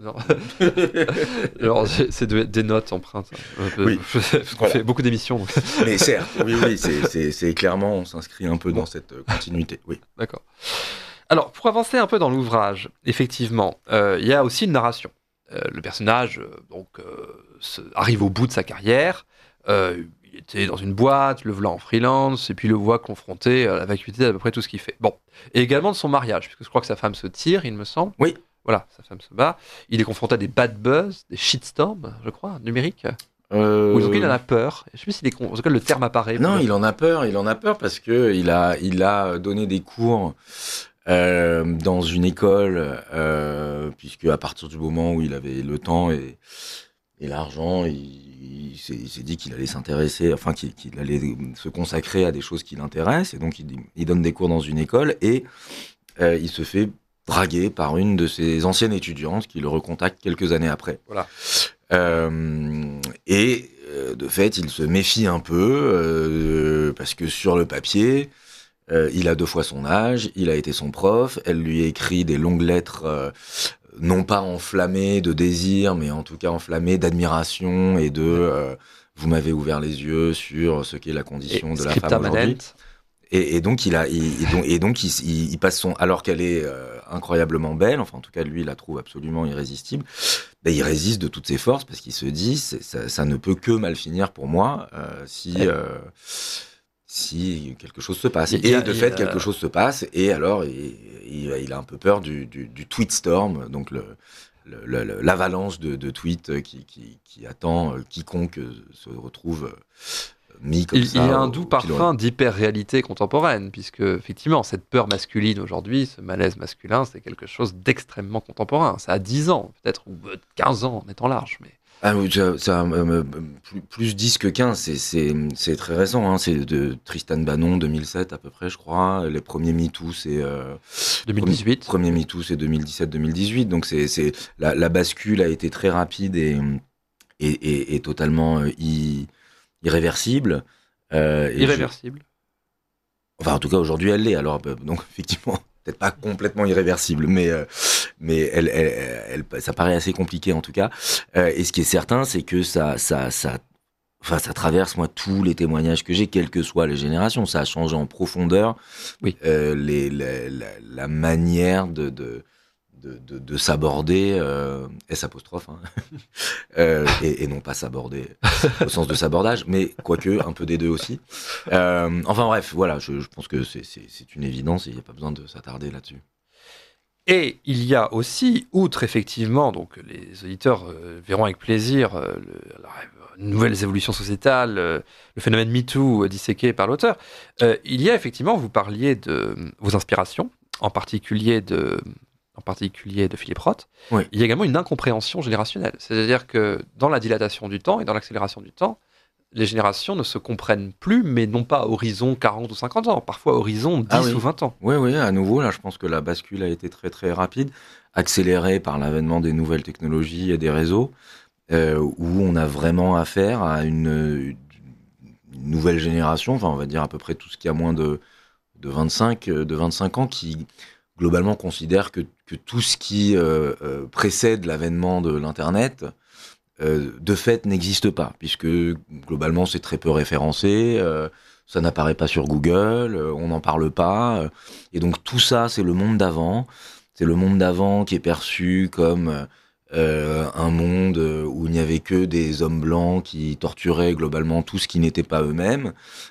Alors, c'est de, des notes empreintes. Oui. Parce qu'on voilà. fait beaucoup d'émissions. Donc. Mais certes, oui, oui, c'est, c'est, c'est clairement, on s'inscrit un peu bon. dans cette continuité. Oui. D'accord. Alors, pour avancer un peu dans l'ouvrage, effectivement, euh, il y a aussi une narration. Euh, le personnage euh, donc, euh, se, arrive au bout de sa carrière. Euh, il était dans une boîte, le voilà en freelance, et puis le voit confronté à la vacuité d'à peu près tout ce qu'il fait. Bon. Et également de son mariage, puisque je crois que sa femme se tire, il me semble. Oui. Voilà, sa femme se bat. Il est confronté à des bad buzz, des shitstorms, je crois, numériques. Euh... Ou en tout cas, il en a peur. Je sais plus si les con... en tout cas, le terme apparaît. Non, il en a peur. Il en a peur parce que il a, il a donné des cours euh, dans une école, euh, puisque à partir du moment où il avait le temps et, et l'argent, il, il, s'est, il s'est dit qu'il allait s'intéresser, enfin qu'il, qu'il allait se consacrer à des choses qui l'intéressent. Et donc, il, il donne des cours dans une école et euh, il se fait draguer par une de ses anciennes étudiantes qui le recontacte quelques années après. Voilà. Euh, et euh, de fait, il se méfie un peu euh, parce que sur le papier, euh, il a deux fois son âge, il a été son prof, elle lui écrit des longues lettres, euh, non pas enflammées de désir, mais en tout cas enflammées d'admiration et de euh, vous m'avez ouvert les yeux sur ce qu'est la condition et de la femme aujourd'hui. Et, et donc il a, il, et donc, et donc il, il, il passe son, alors qu'elle est euh, incroyablement belle, enfin en tout cas lui il la trouve absolument irrésistible. Ben, il résiste de toutes ses forces parce qu'il se dit c'est, ça, ça ne peut que mal finir pour moi euh, si euh, si quelque chose se passe. Et a, de fait a... quelque chose se passe et alors il, il, il a un peu peur du, du, du tweet storm, donc le, le, le, l'avalanche de, de tweets qui, qui, qui attend quiconque se retrouve. Mis comme il, ça il y a un doux au, parfum d'hyper-réalité contemporaine, puisque effectivement cette peur masculine aujourd'hui, ce malaise masculin, c'est quelque chose d'extrêmement contemporain. Ça a dix ans, peut-être, ou quinze ans en étant large. Mais... Ah oui, ça, ça euh, plus, plus dix que quinze, c'est, c'est, c'est très récent. Hein. C'est de Tristan Bannon, deux mille sept à peu près, je crois. Les premiers MeToo, c'est... Euh, deux mille dix-huit. Premier, premier MeToo, c'est deux mille dix-sept deux mille dix-huit. Donc c'est, c'est, la, la bascule a été très rapide et, et, et, et totalement... Euh, y, irréversible. Euh, irréversible. Je... Enfin, en tout cas, aujourd'hui, elle l'est. Alors, donc, effectivement, peut-être pas complètement irréversible, mais euh, mais elle, elle, elle, ça paraît assez compliqué en tout cas. Euh, et ce qui est certain, c'est que ça, ça, ça, enfin, ça traverse moi tous les témoignages que j'ai, quelles que soient les générations. Ça a changé en profondeur. Oui. Euh, les, la, la, la manière de, de De, de, de s'aborder, euh, S apostrophe, hein, euh, et, et non pas s'aborder au sens de sabordage, mais quoique un peu des deux aussi. Euh, enfin bref, voilà, je, je pense que c'est, c'est, c'est une évidence et il n'y a pas besoin de s'attarder là-dessus. Et il y a aussi, outre effectivement, donc les auditeurs euh, verront avec plaisir euh, le, la, nouvelles évolutions sociétales, euh, le phénomène MeToo euh, disséqué par l'auteur, euh, il y a effectivement, vous parliez de vos inspirations, en particulier de... en particulier de Philippe Roth, oui. Il y a également une incompréhension générationnelle. C'est-à-dire que dans la dilatation du temps et dans l'accélération du temps, les générations ne se comprennent plus, mais non pas à horizon quarante ou cinquante ans, parfois à horizon dix Ah oui. ou vingt ans. Oui, oui, à nouveau, là, je pense que la bascule a été très, très rapide, accélérée par l'avènement des nouvelles technologies et des réseaux, euh, où on a vraiment affaire à une, une nouvelle génération, enfin, on va dire à peu près tout ce qui a moins de, de vingt-cinq, de vingt-cinq ans, qui globalement considère que, que tout ce qui euh, euh, précède l'avènement de l'Internet, euh, de fait, n'existe pas, puisque globalement, c'est très peu référencé, euh, ça n'apparaît pas sur Google, euh, on n'en parle pas, euh, et donc tout ça, c'est le monde d'avant, c'est le monde d'avant qui est perçu comme euh, un monde où il n'y avait que des hommes blancs qui torturaient globalement tout ce qui n'était pas eux-mêmes,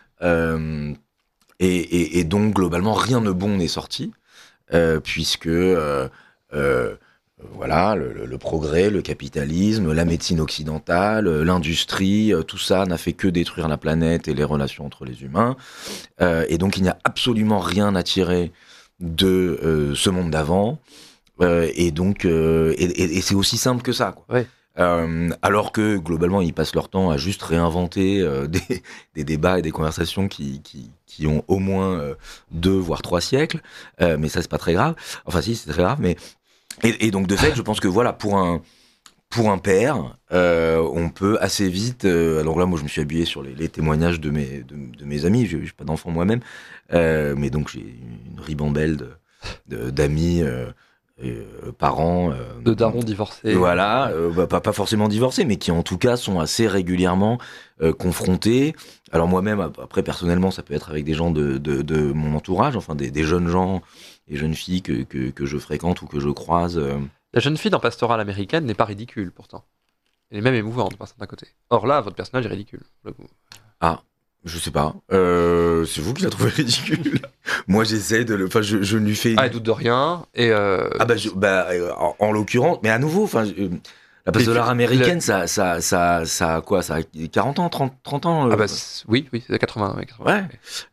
euh, et, et, et donc globalement, rien de bon n'est sorti. Euh, puisque euh, euh, voilà, le, le progrès, le capitalisme, la médecine occidentale, l'industrie, euh, tout ça n'a fait que détruire la planète et les relations entre les humains. Euh, et donc il n'y a absolument rien à tirer de euh, ce monde d'avant. Euh, et donc, euh, et, et, et c'est aussi simple que ça, quoi. Ouais. Euh, alors que globalement ils passent leur temps à juste réinventer euh, des, des débats et des conversations qui, qui, qui ont au moins euh, deux voire trois siècles, euh, mais ça c'est pas très grave, enfin si c'est très grave, mais et, et donc de fait je pense que voilà, pour un pour un père euh, on peut assez vite euh, alors là moi je me suis appuyé sur les, les témoignages de mes de, de mes amis, j'ai, j'ai pas d'enfant moi-même, euh, mais donc j'ai une ribambelle de, de, d'amis euh, Euh, parents euh, De darons divorcés. voilà, euh, bah, pas, pas forcément divorcés, mais qui en tout cas sont assez régulièrement euh, confrontés. Alors moi-même, après personnellement, ça peut être avec des gens de, de, de mon entourage, enfin des, des jeunes gens et jeunes filles que, que, que je fréquente ou que je croise. Euh. La jeune fille dans Pastorale américaine n'est pas ridicule pourtant. Elle est même émouvante d'un certain côté. Or là, votre personnage est ridicule. pour le coup. Ah, je sais pas. Euh, c'est vous qui la trouvez ridicule. Moi, j'essaie de le. Enfin, je, je lui fais. Une... Ah, elle doute de rien. Et euh... Ah bah, je, bah euh, en, en l'occurrence, mais à nouveau, enfin. Euh, la pastorale américaine, le... ça, ça, ça, ça, quoi, ça a quarante ans, trente, trente ans. Euh... Ah bah oui, oui, c'est quatre-vingts. quatre-vingts. Ouais.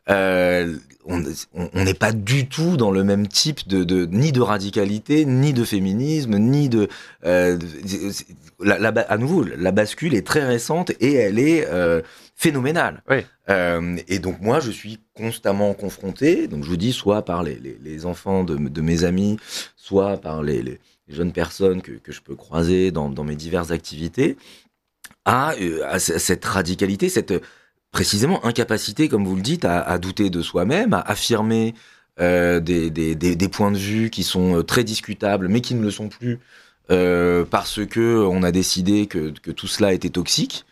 Euh, on n'est pas du tout dans le même type de, de ni de radicalité, ni de féminisme, ni de, euh, de la, la, à nouveau, la bascule est très récente et elle est euh, phénoménale. Oui. Euh, et donc moi, je suis constamment confronté. Donc je vous dis, soit par les, les, les enfants de, de mes amis, soit par les, les les jeunes personnes que, que je peux croiser dans, dans mes diverses activités, à, à cette radicalité, cette précisément incapacité, comme vous le dites, à, à douter de soi-même, à affirmer euh, des, des, des, des points de vue qui sont très discutables, mais qui ne le sont plus euh, parce que on a décidé que, que tout cela était toxique.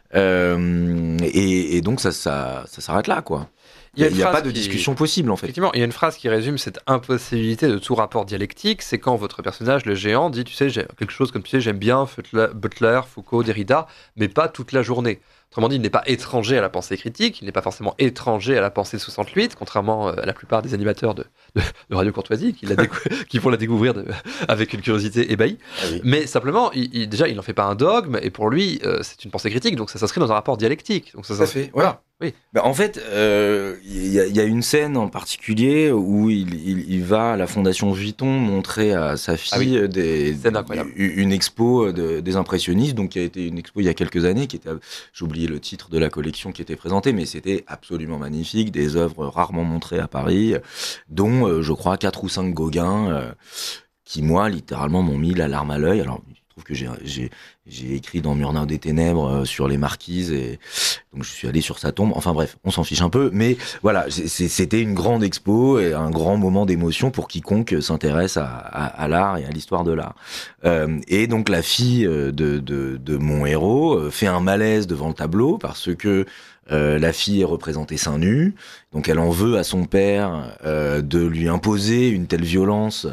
Euh, et, et donc ça, ça, ça s'arrête là, quoi. Il n'y a, a pas de qui... discussion possible, en fait. Effectivement, il y a une phrase qui résume cette impossibilité de tout rapport dialectique, c'est quand votre personnage, le géant, dit, tu sais, j'ai quelque chose comme, tu sais, j'aime bien Butler, Foucault, Derrida, mais pas toute la journée. Autrement dit, il n'est pas étranger à la pensée critique, il n'est pas forcément étranger à la pensée soixante-huit, contrairement à la plupart des animateurs de, de, de Radio Courtoisie, qui, la décou- qui font la découvrir de, avec une curiosité ébahie. Ah oui. Mais simplement, il, il, déjà, il n'en fait pas un dogme, et pour lui, euh, c'est une pensée critique, donc ça s'inscrit dans un rapport dialectique. Donc ça, ça fait, voilà. Oui. Ben, en fait, il euh, y, y a une scène en particulier où il, il, il va à la Fondation Vuitton montrer à sa fille ah oui. des, une expo de, des impressionnistes, donc qui a été une expo il y a quelques années, qui était, j'ai oublié le titre de la collection qui était présentée, mais c'était absolument magnifique, des œuvres rarement montrées à Paris, dont euh, je crois quatre ou cinq Gauguin, euh, qui moi littéralement m'ont mis la larme à l'œil. Alors je trouve que j'ai, j'ai, j'ai écrit dans Murnau des Ténèbres euh, sur les marquises, et donc je suis allé sur sa tombe. Enfin bref, on s'en fiche un peu, mais voilà, c'est, c'était une grande expo et un grand moment d'émotion pour quiconque s'intéresse à, à, à l'art et à l'histoire de l'art. Euh, et donc la fille de, de, de mon héros fait un malaise devant le tableau parce que Euh, la fille est représentée seins nus, donc elle en veut à son père euh, de lui imposer une telle violence.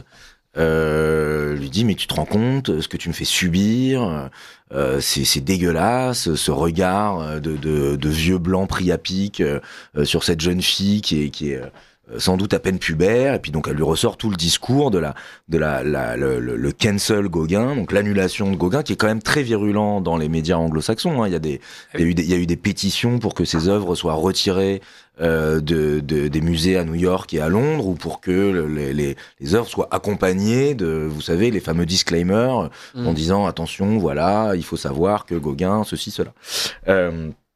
Euh, lui dit mais tu te rends compte ce que tu me fais subir, euh, c'est, c'est dégueulasse ce regard de, de, de vieux blanc pris à pic euh, sur cette jeune fille qui est, qui est euh, sans doute à peine pubère, et puis donc elle lui ressort tout le discours de la de la, la le, le, le cancel Gauguin, donc l'annulation de Gauguin, qui est quand même très virulent dans les médias anglo-saxons. Hein. Il y a des il y a eu des, il y a eu des pétitions pour que ces œuvres soient retirées euh, de, de des musées à New York et à Londres, ou pour que le, les, les les œuvres soient accompagnées de, vous savez, les fameux disclaimers mmh. en disant attention, voilà, il faut savoir que Gauguin ceci cela. Euh,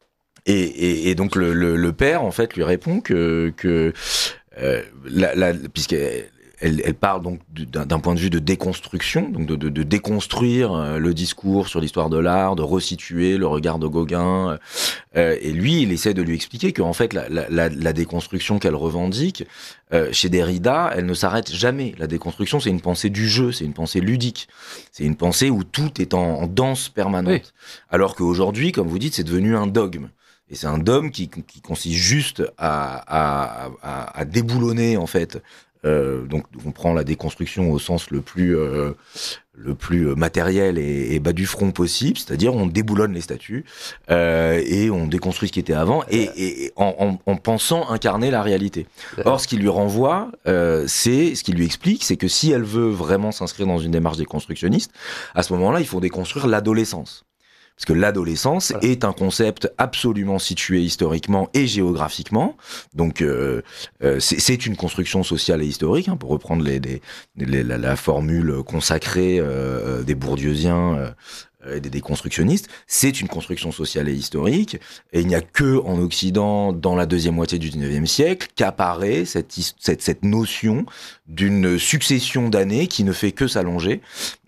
Et, et, et donc le, le, le père en fait lui répond que que euh, la, la, puisqu'elle elle, elle parle donc d'un, d'un point de vue de déconstruction, donc de, de, de déconstruire le discours sur l'histoire de l'art, de resituer le regard de Gauguin. Euh, et lui, il essaie de lui expliquer qu'en fait la, la, la, la déconstruction qu'elle revendique euh, chez Derrida, elle ne s'arrête jamais. La déconstruction, c'est une pensée du jeu, c'est une pensée ludique, c'est une pensée où tout est en, en danse permanente. Oui. Alors qu'aujourd'hui, comme vous dites, c'est devenu un dogme. Et c'est un dogme qui, qui consiste juste à, à, à, à déboulonner en fait. Euh, donc on prend la déconstruction au sens le plus euh, le plus matériel et, et bas du front possible, c'est-à-dire on déboulonne les statues euh, et on déconstruit ce qui était avant et, et, et en, en, en pensant incarner la réalité. Or ce qui lui renvoie, euh, c'est ce qui lui explique, c'est que si elle veut vraiment s'inscrire dans une démarche déconstructionniste, à ce moment-là il faut déconstruire l'adolescence. Parce que l'adolescence voilà. est un concept absolument situé historiquement et géographiquement. Donc, euh, euh, c'est, c'est une construction sociale et historique, hein, pour reprendre les, les, les, la, la formule consacrée euh, des bourdieusiens euh, et des déconstructionnistes. C'est une construction sociale et historique. Et il n'y a que en Occident, dans la deuxième moitié du dix-neuvième siècle, qu'apparaît cette, cette, cette notion d'une succession d'années qui ne fait que s'allonger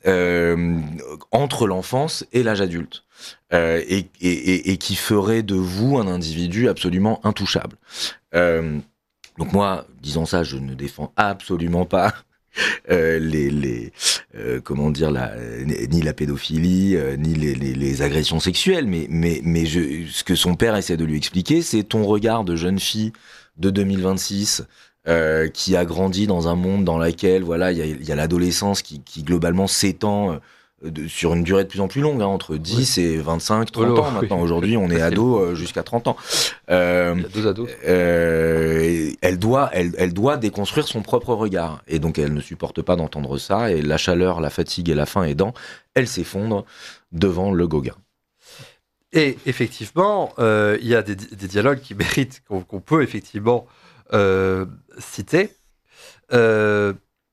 euh, entre l'enfance et l'âge adulte. Euh, et, et, et qui ferait de vous un individu absolument intouchable. Euh, donc moi, disant ça, je ne défends absolument pas euh, les, les euh, comment dire, la, ni la pédophilie, euh, ni les, les, les agressions sexuelles, mais, mais, mais je, ce que son père essaie de lui expliquer, c'est ton regard de jeune fille de deux mille vingt-six. Euh, qui a grandi dans un monde dans lequel voilà il y a, y a l'adolescence qui, qui globalement s'étend euh, De, sur une durée de plus en plus longue, hein, entre dix oui. et vingt-cinq, trente oh, ans maintenant. Oui. Aujourd'hui, on est ado euh, jusqu'à trente ans. Euh, Il y a deux ados. Euh, elle doit, elle, elle doit déconstruire son propre regard. Et donc, elle ne supporte pas d'entendre ça. Et la chaleur, la fatigue et la faim aidant, elle s'effondre devant le Gauguin. Et effectivement, euh, il y a des, des dialogues qui méritent, qu'on, qu'on peut effectivement euh, citer. Euh,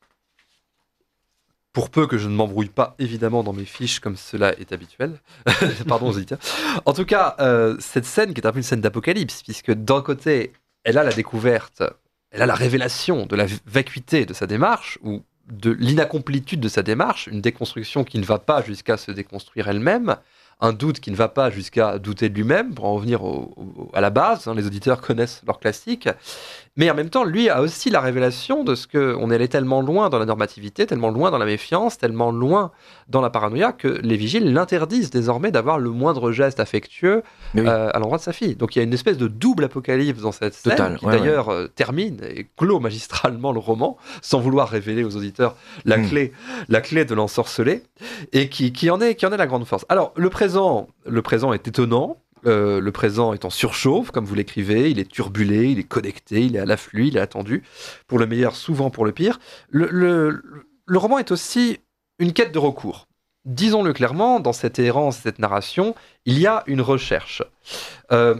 Pour peu que je ne m'embrouille pas, évidemment, dans mes fiches, comme cela est habituel. Pardon aux auditeurs. En tout cas, euh, cette scène, qui est un peu une scène d'apocalypse, puisque d'un côté, elle a la découverte, elle a la révélation de la vacuité de sa démarche, ou de l'inaccomplitude de sa démarche, une déconstruction qui ne va pas jusqu'à se déconstruire elle-même, un doute qui ne va pas jusqu'à douter de lui-même, pour en revenir au, au, à la base, hein, les auditeurs connaissent leur classique, mais en même temps, lui a aussi la révélation de ce qu'on est allé tellement loin dans la normativité, tellement loin dans la méfiance, tellement loin dans la paranoïa, que les vigiles l'interdisent désormais d'avoir le moindre geste affectueux oui. euh, à l'endroit de sa fille. Donc il y a une espèce de double apocalypse dans cette scène, Total, qui ouais, d'ailleurs ouais. Euh, termine et clôt magistralement le roman, sans vouloir révéler aux auditeurs la, mmh. clé, la clé de l'ensorcelé, et qui, qui, en est, qui en est la grande force. Alors, le présent, le présent est étonnant. Euh, le présent est en surchauffe, comme vous l'écrivez, il est turbulé, il est connecté, il est à l'afflux, il est attendu, pour le meilleur, souvent pour le pire. Le, le, le roman est aussi une quête de recours. Disons-le clairement, dans cette errance, cette narration, il y a une recherche. Euh,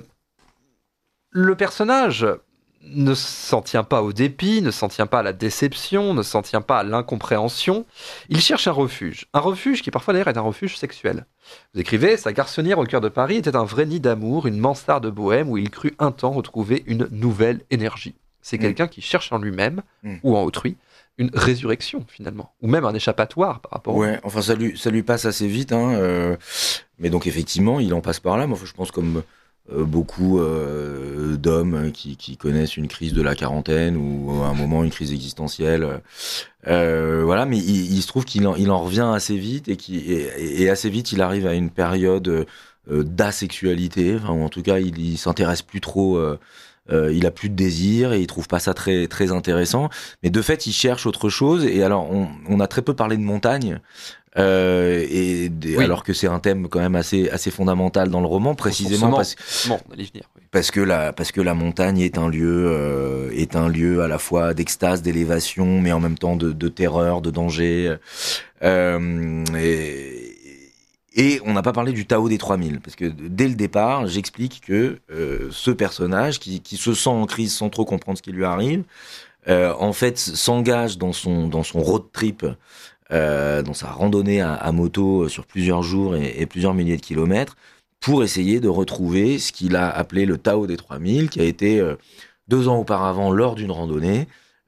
le personnage ne s'en tient pas au dépit, ne s'en tient pas à la déception, ne s'en tient pas à l'incompréhension. Il cherche un refuge. Un refuge qui parfois d'ailleurs est un refuge sexuel. Vous écrivez, sa garçonnière au cœur de Paris était un vrai nid d'amour, une mansarde bohème où il crut un temps retrouver une nouvelle énergie. C'est mmh. quelqu'un qui cherche en lui-même, mmh. ou en autrui, une résurrection finalement, ou même un échappatoire par rapport ouais, au... enfin ça lui, ça lui passe assez vite, hein, euh... mais donc effectivement il en passe par là. Moi je pense comme... Euh, beaucoup euh, d'hommes qui, qui connaissent une crise de la quarantaine ou à un moment une crise existentielle, euh, voilà. Mais il, il se trouve qu'il en, il en revient assez vite et, qui, et, et assez vite il arrive à une période euh, d'asexualité. Enfin, en tout cas, il, il s'intéresse plus trop. Euh, euh, il a plus de désir et il trouve pas ça très très intéressant. Mais de fait, il cherche autre chose. Et alors, on, on a très peu parlé de montagne. Euh, et des, oui. alors que c'est un thème quand même assez assez fondamental dans le roman, précisément parce, bon, on allait venir, oui. parce que la parce que la montagne est un lieu euh, est un lieu à la fois d'extase, d'élévation, mais en même temps de, de terreur, de danger. Euh, et, et on n'a pas parlé du Tao des trois mille, parce que dès le départ, j'explique que euh, ce personnage qui qui se sent en crise sans trop comprendre ce qui lui arrive, euh, en fait s'engage dans son dans son road trip. Euh, dans sa randonnée à, à moto sur plusieurs jours et, et plusieurs milliers de kilomètres pour essayer de retrouver ce qu'il a appelé le Tao des trois mille, qui a été euh, deux ans auparavant lors d'une randonnée.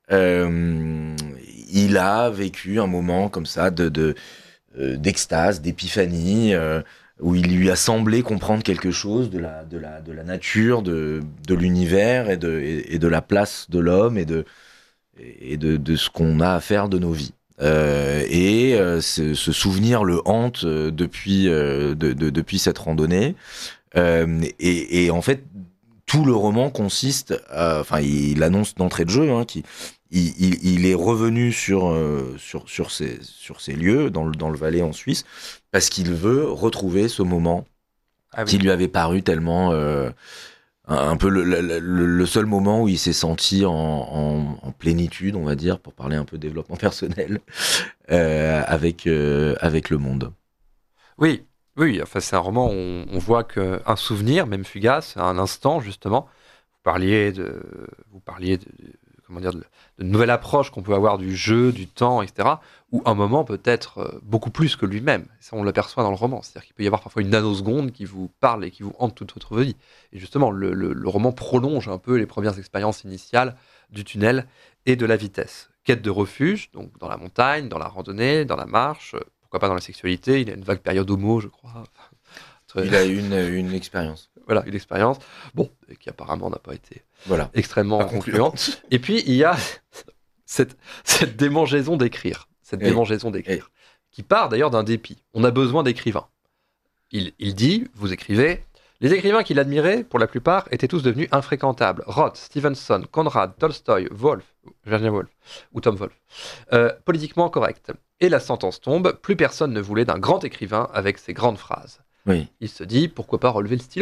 Euh, il a vécu un moment comme ça de, de euh, d'extase, d'épiphanie, euh, où il lui a semblé comprendre quelque chose de la, de la, de la nature, de, de l'univers et de, et, et de la place de l'homme et de, et de, de ce qu'on a à faire de nos vies. Euh, et euh, ce, ce souvenir le hante euh, depuis, euh, de, de, depuis cette randonnée. Euh, et, et en fait, tout le roman consiste, à, enfin, il annonce d'entrée de jeu, hein, qu'il il, il, il est revenu sur euh, sur sur ces sur ces lieux dans le dans le Valais en Suisse parce qu'il veut retrouver ce moment ah oui. qui lui avait paru tellement euh, un, un peu le, le, le seul moment où il s'est senti en, en, en plénitude, on va dire, pour parler un peu de développement personnel euh, avec euh, avec le monde. Oui. Oui, enfin, c'est un roman où on, on voit qu'un souvenir, même fugace, un instant, justement, vous parliez de, vous parliez de, de comment dire, de, de nouvelle approche qu'on peut avoir du jeu, du temps, et cetera, où un moment peut être beaucoup plus que lui-même. Ça, on l'aperçoit dans le roman. C'est-à-dire qu'il peut y avoir parfois une nanoseconde qui vous parle et qui vous hante toute votre vie. Et justement, le, le, le roman prolonge un peu les premières expériences initiales du tunnel et de la vitesse. Quête de refuge, donc dans la montagne, dans la randonnée, dans la marche, pourquoi pas dans la sexualité, il a une vague période homo, je crois. Très... Il a une, une expérience. Voilà, une expérience, bon, qui apparemment n'a pas été voilà. extrêmement pas concluante. Et puis, il y a cette, cette démangeaison d'écrire, cette oui. démangeaison d'écrire, oui. qui part d'ailleurs d'un dépit. On a besoin d'écrivains. Il, il dit, vous écrivez, les écrivains qu'il admirait, pour la plupart, étaient tous devenus infréquentables. Roth, Stevenson, Conrad, Tolstoï, Woolf, Virginia Woolf, ou Tom Wolfe. Euh, politiquement correct. Et la sentence tombe, plus personne ne voulait d'un grand écrivain avec ses grandes phrases. Oui. Il se dit, pourquoi pas relever le stylo ?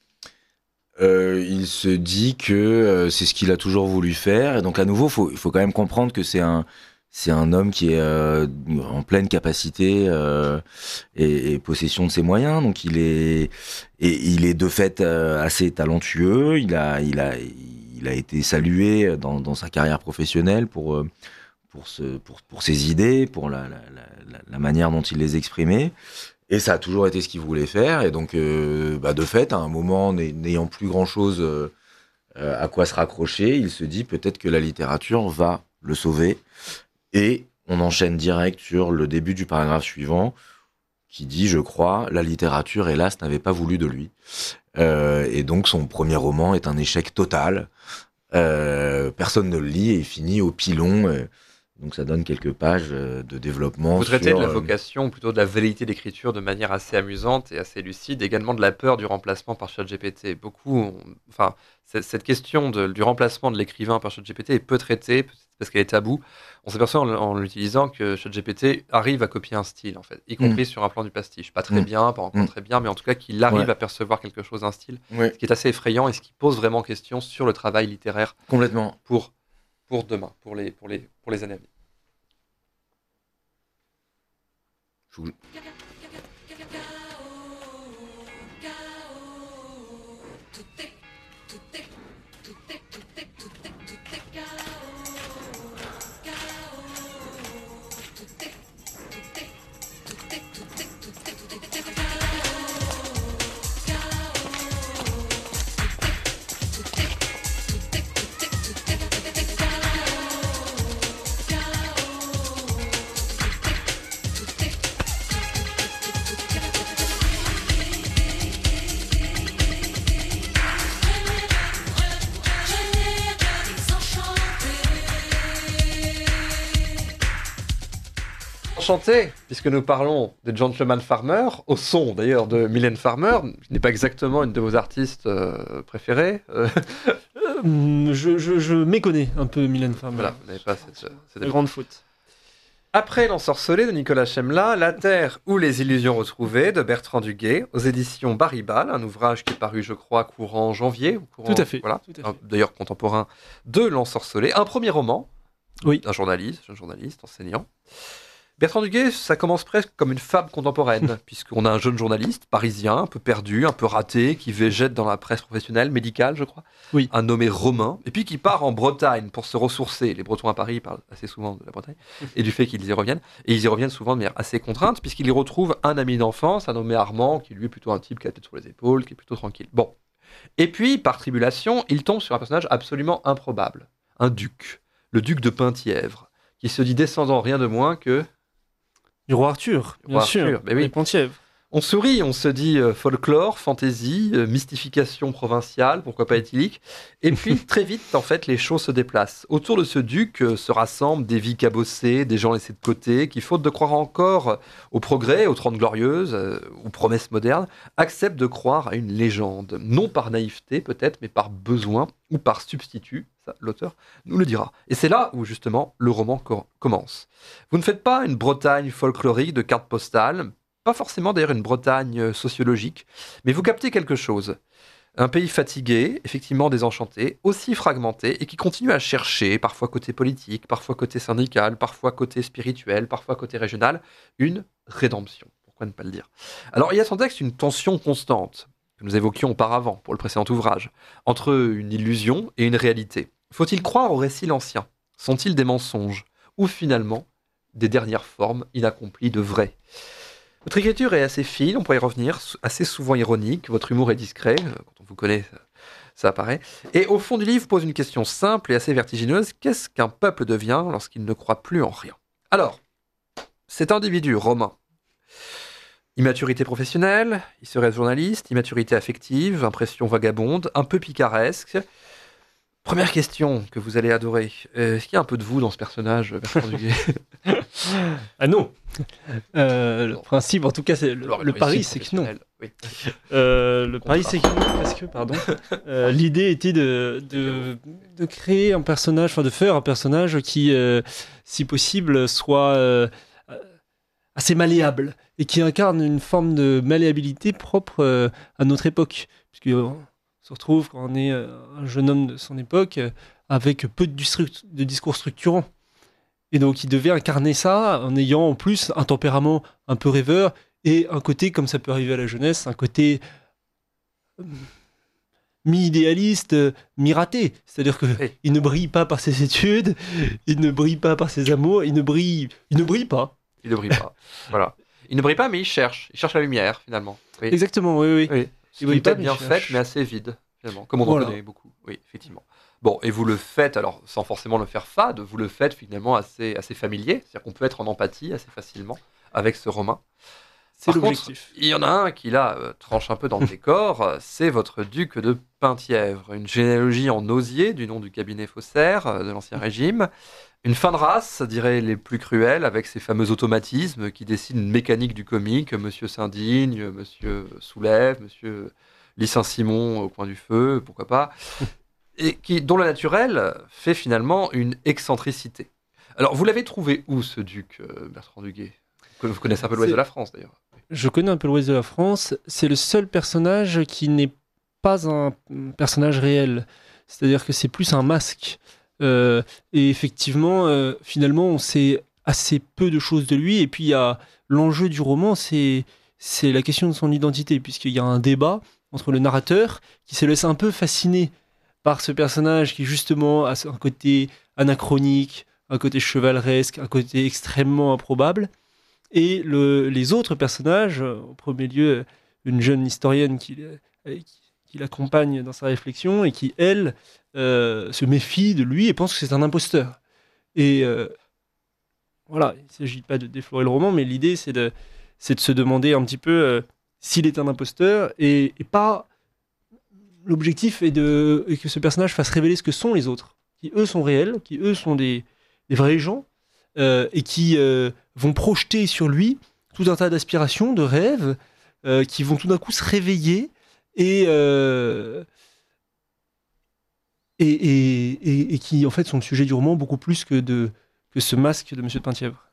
euh, Il se dit que euh, c'est ce qu'il a toujours voulu faire. Et donc à nouveau, faut, il faut quand même comprendre que c'est un, c'est un homme qui est euh, en pleine capacité euh, et, et possession de ses moyens. Donc il est, et il est de fait euh, assez talentueux. Il a, il a, il a été salué dans, dans sa carrière professionnelle pour... Euh, Pour, ce, pour, pour ses idées, pour la, la, la, la manière dont il les exprimait. Et ça a toujours été ce qu'il voulait faire. Et donc, euh, bah de fait, à un moment, n'ayant plus grand-chose euh, à quoi se raccrocher, il se dit peut-être que la littérature va le sauver. Et on enchaîne direct sur le début du paragraphe suivant, qui dit, je crois, la littérature, hélas, n'avait pas voulu de lui. Euh, et donc, son premier roman est un échec total. Euh, personne ne le lit et il finit au pilon. Euh, Donc ça donne quelques pages de développement. Vous traitez sur, de la vocation, plutôt de la velléité d'écriture de manière assez amusante et assez lucide, également de la peur du remplacement par ChatGPT. Beaucoup, ont, enfin, cette question de, du remplacement de l'écrivain par ChatGPT est peu traitée parce qu'elle est taboue. On s'aperçoit en, en l'utilisant que ChatGPT arrive à copier un style, en fait, y compris mmh. sur un plan du pastiche. Pas très mmh. bien, pas encore mmh. très bien, mais en tout cas qu'il arrive ouais. à percevoir quelque chose d'un style, ouais. ce qui est assez effrayant et ce qui pose vraiment question sur le travail littéraire. Complètement. Pour pour demain, pour les, pour les, pour les années à venir. Je vous... Enchanté, puisque nous parlons des Gentleman Farmer, au son d'ailleurs de Mylène Farmer, qui n'est pas exactement une de vos artistes euh, préférées. Euh... je, je, je méconnais un peu Mylène Farmer. Voilà, vous n'avez pas cette, cette grande faute. Après L'Ensorcelé de Nicolas Chemla, La Terre ou les illusions retrouvées de Bertrand Duguay, aux éditions Baribal, un ouvrage qui est paru, je crois, courant janvier. Ou courant, tout à fait. Voilà, tout à fait. D'ailleurs contemporain de L'Ensorcelé, un premier roman oui. d'un journaliste, un journaliste, enseignant. Bertrand Duguay, ça commence presque comme une fable contemporaine, puisqu'on a un jeune journaliste parisien, un peu perdu, un peu raté, qui végète dans la presse professionnelle, médicale, je crois, Oui. un nommé Romain, et puis qui part en Bretagne pour se ressourcer. Les Bretons à Paris parlent assez souvent de la Bretagne, et du fait qu'ils y reviennent, et ils y reviennent souvent de manière assez contrainte, puisqu'ils y retrouvent un ami d'enfance, un nommé Armand, qui lui est plutôt un type qui a la tête sur les épaules, qui est plutôt tranquille. Bon. Et puis, par tribulation, il tombe sur un personnage absolument improbable, un duc, le duc de Penthièvre, qui se dit descendant rien de moins que... Du roi Arthur, Du bien roi sûr. Arthur, mais oui. Et Penthièvre. On sourit, on se dit euh, folklore, fantaisie, euh, mystification provinciale, pourquoi pas éthylique. Et puis, très vite, en fait, les choses se déplacent. Autour de ce duc euh, se rassemblent des vies cabossées, des gens laissés de côté, qui, faute de croire encore au progrès, aux Trente Glorieuses, euh, aux promesses modernes, acceptent de croire à une légende. Non par naïveté, peut-être, mais par besoin ou par substitut. Ça, l'auteur nous le dira. Et c'est là où, justement, le roman co- commence. Vous ne faites pas une Bretagne folklorique de cartes postales, pas forcément d'ailleurs une Bretagne sociologique, mais vous captez quelque chose. Un pays fatigué, effectivement désenchanté, aussi fragmenté, et qui continue à chercher, parfois côté politique, parfois côté syndical, parfois côté spirituel, parfois côté régional, une rédemption. Pourquoi ne pas le dire ? Alors il y a dans son texte une tension constante, que nous évoquions auparavant pour le précédent ouvrage, entre une illusion et une réalité. Faut-il croire aux récits anciens ? Sont-ils des mensonges ? Ou finalement, des dernières formes inaccomplies de vrai ? Votre écriture est assez fine, on pourrait y revenir, assez souvent ironique, votre humour est discret, euh, quand on vous connaît, ça, ça apparaît. Et au fond du livre pose une question simple et assez vertigineuse, qu'est-ce qu'un peuple devient lorsqu'il ne croit plus en rien ? Alors, cet individu, Romain, immaturité professionnelle, il serait journaliste, immaturité affective, impression vagabonde, un peu picaresque. Première question que vous allez adorer, euh, est-ce qu'il y a un peu de vous dans ce personnage, Bertrand Duguay ? Ah non euh, Le principe, en tout cas, c'est le, Alors, le récit pari, c'est que non. professionnel, oui. Euh, le pari, Contrat. c'est que non, parce que, pardon, euh, l'idée était de, de, de créer un personnage, enfin de faire un personnage qui, euh, si possible, soit euh, assez malléable et qui incarne une forme de malléabilité propre euh, à notre époque. Puisque on se retrouve quand on est euh, un jeune homme de son époque euh, avec peu de, distru- de discours structurants. Et donc, il devait incarner ça en ayant en plus un tempérament un peu rêveur et un côté, comme ça peut arriver à la jeunesse, un côté euh, mi-idéaliste, euh, mi-raté. C'est-à-dire qu'il Oui. ne brille pas par ses études, il ne brille pas par ses amours, il ne brille, il ne brille pas. Il ne brille pas. Voilà. Il ne brille pas, mais il cherche. Il cherche la lumière, finalement. Oui. Exactement, oui, oui. Oui. C'est Il brille une pas, tête mais bien il cherche. faite, mais assez vide, finalement. Comme on Voilà. en connaît beaucoup. Oui, effectivement. Bon, et vous le faites, alors, sans forcément le faire fade, vous le faites finalement assez, assez familier. C'est-à-dire qu'on peut être en empathie assez facilement avec ce Romain. C'est Par l'objectif. contre, il y en a un qui, là, euh, tranche un peu dans le décor. euh, C'est votre duc de Penthièvre. Une généalogie en osier du nom du cabinet faussaire euh, de l'Ancien Régime. Une fin de race, dirait les plus cruels, avec ces fameux automatismes qui dessinent une mécanique du comique. Monsieur s'indigne, Monsieur soulève, Monsieur lit Saint-Simon au coin du feu, pourquoi pas. Et qui, dont le naturel fait finalement une excentricité. Alors, vous l'avez trouvé où, ce duc, euh, Bertrand Duguay ? Vous connaissez un peu l'ouest C'est- de la France, d'ailleurs. Je connais un peu l'ouest de la France. C'est le seul personnage qui n'est pas un personnage réel. C'est-à-dire que c'est plus un masque. Euh, et effectivement, euh, finalement, on sait assez peu de choses de lui. Et puis, il y a l'enjeu du roman, c'est, c'est la question de son identité, puisqu'il y a un débat entre le narrateur qui se laisse un peu fasciner par ce personnage qui, justement, a un côté anachronique, un côté chevaleresque, un côté extrêmement improbable. Et le, les autres personnages, euh, au premier lieu, une jeune historienne qui, euh, qui, qui l'accompagne dans sa réflexion et qui, elle, euh, se méfie de lui et pense que c'est un imposteur. Et euh, voilà, il ne s'agit pas de déflorer le roman, mais l'idée, c'est de, c'est de se demander un petit peu euh, s'il est un imposteur et, et pas... L'objectif est, de, est que ce personnage fasse révéler ce que sont les autres, qui eux sont réels, qui eux sont des, des vrais gens, euh, et qui euh, vont projeter sur lui tout un tas d'aspirations, de rêves, euh, qui vont tout d'un coup se réveiller et, euh, et, et, et, et qui en fait sont le sujet du roman beaucoup plus que, de, que ce masque de Monsieur de Penthièvre.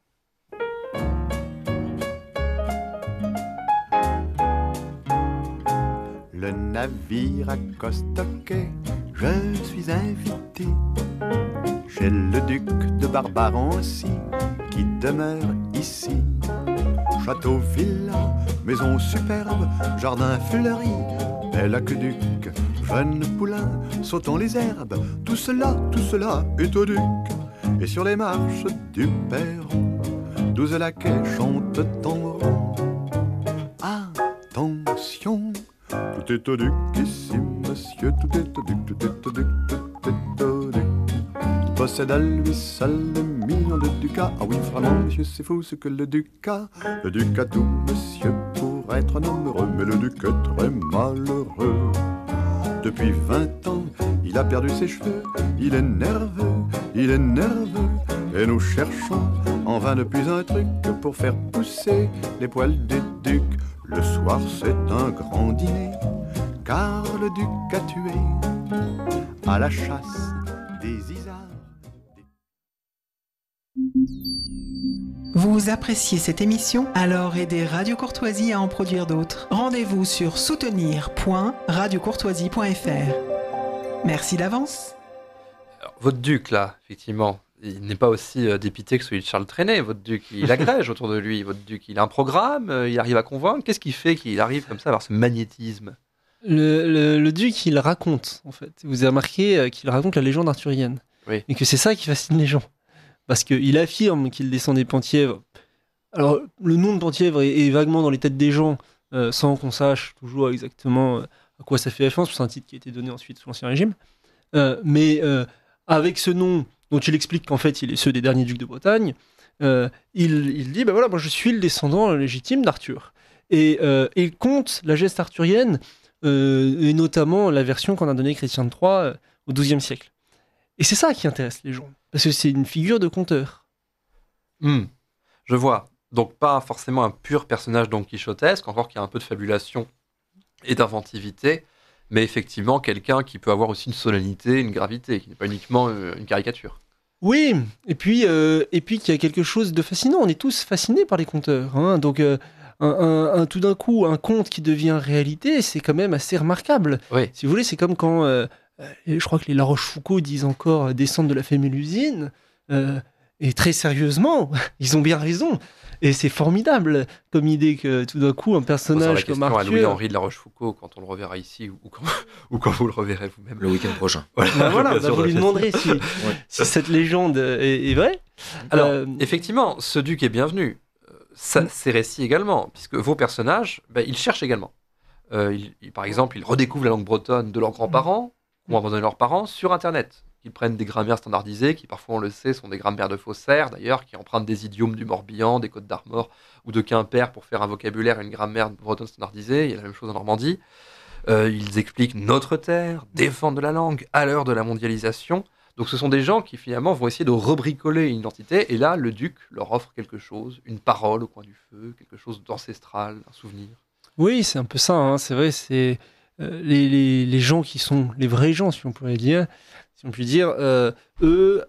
Le navire accoste au quai, je suis invité chez le duc de Barbarancy, qui demeure ici. Château, villa, maison superbe, jardin fleuri, bel aqueduc, jeune poulain, sautant les herbes, tout cela, tout cela est au duc. Et sur les marches du perron, douze laquais chantent en rond. Attention, tout est au duc ici, monsieur, tout est au duc, tout est au duc, tout est au duc. Il possède à lui seul des millions de ducats. Ah oui, vraiment, monsieur, c'est fou ce que le duc a. Le duc a tout, monsieur, pour être un homme heureux, mais le duc est très malheureux. Depuis vingt ans, il a perdu ses cheveux, il est nerveux, il est nerveux. Et nous cherchons en vain depuis un truc pour faire pousser les poils des ducs. Le soir c'est un grand dîner, car le duc a tué à la chasse des isards. Vous appréciez cette émission? Alors aidez Radio Courtoisie à en produire d'autres. Rendez-vous sur soutenir point radio courtoisie point f r. Merci d'avance. Alors, votre duc, là, effectivement, il n'est pas aussi euh, dépité que celui de Charles Trenet. Votre duc, il agrège autour de lui. Votre duc, il a un programme, euh, il arrive à convaincre. Qu'est-ce qui fait qu'il arrive comme ça à avoir ce magnétisme? Le, le, le duc, il raconte, en fait. Vous avez remarqué euh, qu'il raconte la légende arthurienne. Oui. Et que c'est ça qui fascine les gens. Parce qu'il affirme qu'il descend des Penthièvres. Alors, le nom de Penthièvre est, est vaguement dans les têtes des gens, euh, sans qu'on sache toujours exactement à quoi ça fait référence. C'est un titre qui a été donné ensuite sous l'Ancien Régime. Euh, mais euh, avec ce nom, dont il explique qu'en fait, il est ceux des derniers ducs de Bretagne, euh, il, il dit, ben voilà, moi je suis le descendant légitime d'Arthur. Et euh, il compte la geste arthurienne, euh, et notamment la version qu'en a donnée Chrétien de Troyes euh, au douzième siècle. Et c'est ça qui intéresse les gens, parce que c'est une figure de conteur. Hmm, je vois. Donc pas forcément un pur personnage don quichotesque, encore qu'il y a un peu de fabulation et d'inventivité, mais effectivement quelqu'un qui peut avoir aussi une solennité, une gravité, qui n'est pas uniquement euh, une caricature. Oui, et puis, euh, et puis qu'il y a quelque chose de fascinant. On est tous fascinés par les conteurs. Hein. Donc euh, un, un, un, tout d'un coup, un conte qui devient réalité, c'est quand même assez remarquable. Oui. Si vous voulez, c'est comme quand... Euh, je crois que les La Rochefoucauld disent encore descendre de la Fémélusine, euh, et très sérieusement, ils ont bien raison. Et c'est formidable comme idée que tout d'un coup un personnage comme Arthur... à Louis-Henri de La Rochefoucauld quand on le reverra ici ou quand, ou quand vous le reverrez vous-même. Le week-end prochain. Voilà, bah voilà bah vous lui demanderez si, ouais. si cette légende est, est vraie. Alors, euh... effectivement, ce duc est bienvenu. Ça, mm. Ces récits également, puisque vos personnages, bah, ils cherchent également. Euh, ils, ils, par exemple, ils redécouvrent la langue bretonne de leurs grands-parents, ou abandonné leurs parents, sur Internet. Ils prennent des grammaires standardisées, qui parfois, on le sait, sont des grammaires de faussaires, d'ailleurs, qui empruntent des idiomes du Morbihan, des Côtes d'Armor ou de Quimper pour faire un vocabulaire et une grammaire bretonne standardisée. Il y a la même chose en Normandie. Euh, ils expliquent notre terre, défendent de la langue à l'heure de la mondialisation. Donc ce sont des gens qui, finalement, vont essayer de rebricoler une identité. Et là, le duc leur offre quelque chose, une parole au coin du feu, quelque chose d'ancestral, un souvenir. Oui, c'est un peu ça, hein, c'est vrai, c'est... Euh, les, les, les gens qui sont les vrais gens, si on pourrait dire, si on peut dire, euh, eux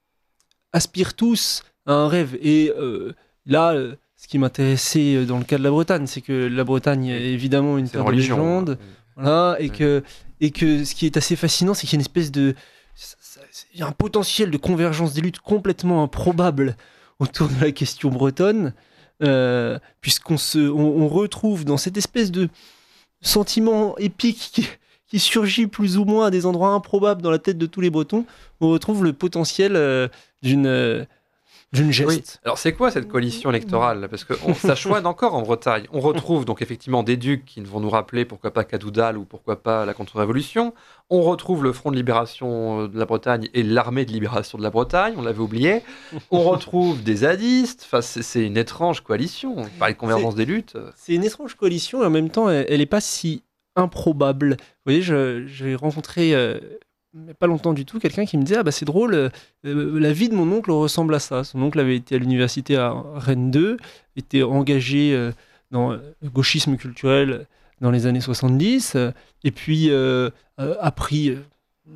aspirent tous à un rêve. Et euh, là, euh, ce qui m'intéressait dans le cas de la Bretagne, c'est que la Bretagne est évidemment une terre de légende, hein. Voilà, et, oui. que, et que ce qui est assez fascinant, c'est qu'il y a une espèce de... Il y a un potentiel de convergence des luttes complètement improbable autour de la question bretonne, euh, puisqu'on se, on, on retrouve dans cette espèce de sentiment épique qui, qui surgit plus ou moins à des endroits improbables dans la tête de tous les Bretons, on retrouve le potentiel euh, d'une, euh, d'une geste. Oui. Alors c'est quoi cette coalition électorale? Parce que on, ça chouine encore en Bretagne. On retrouve donc effectivement des ducs qui vont nous rappeler pourquoi pas Cadoudal ou pourquoi pas la contre-révolution. On retrouve le Front de libération de la Bretagne et l'armée de libération de la Bretagne, on l'avait oublié. On retrouve des zadistes, enfin, c'est, c'est une étrange coalition. On parlait de convergence c'est, des luttes. C'est une étrange coalition et en même temps, elle n'est pas si improbable. Vous voyez, je, j'ai rencontré, euh, pas longtemps du tout, quelqu'un qui me disait « Ah bah c'est drôle, euh, la vie de mon oncle ressemble à ça. » Son oncle avait été à l'université à Rennes deux, était engagé euh, dans le gauchisme culturel dans les années soixante-dix, euh, et puis euh, euh, a, pris, euh,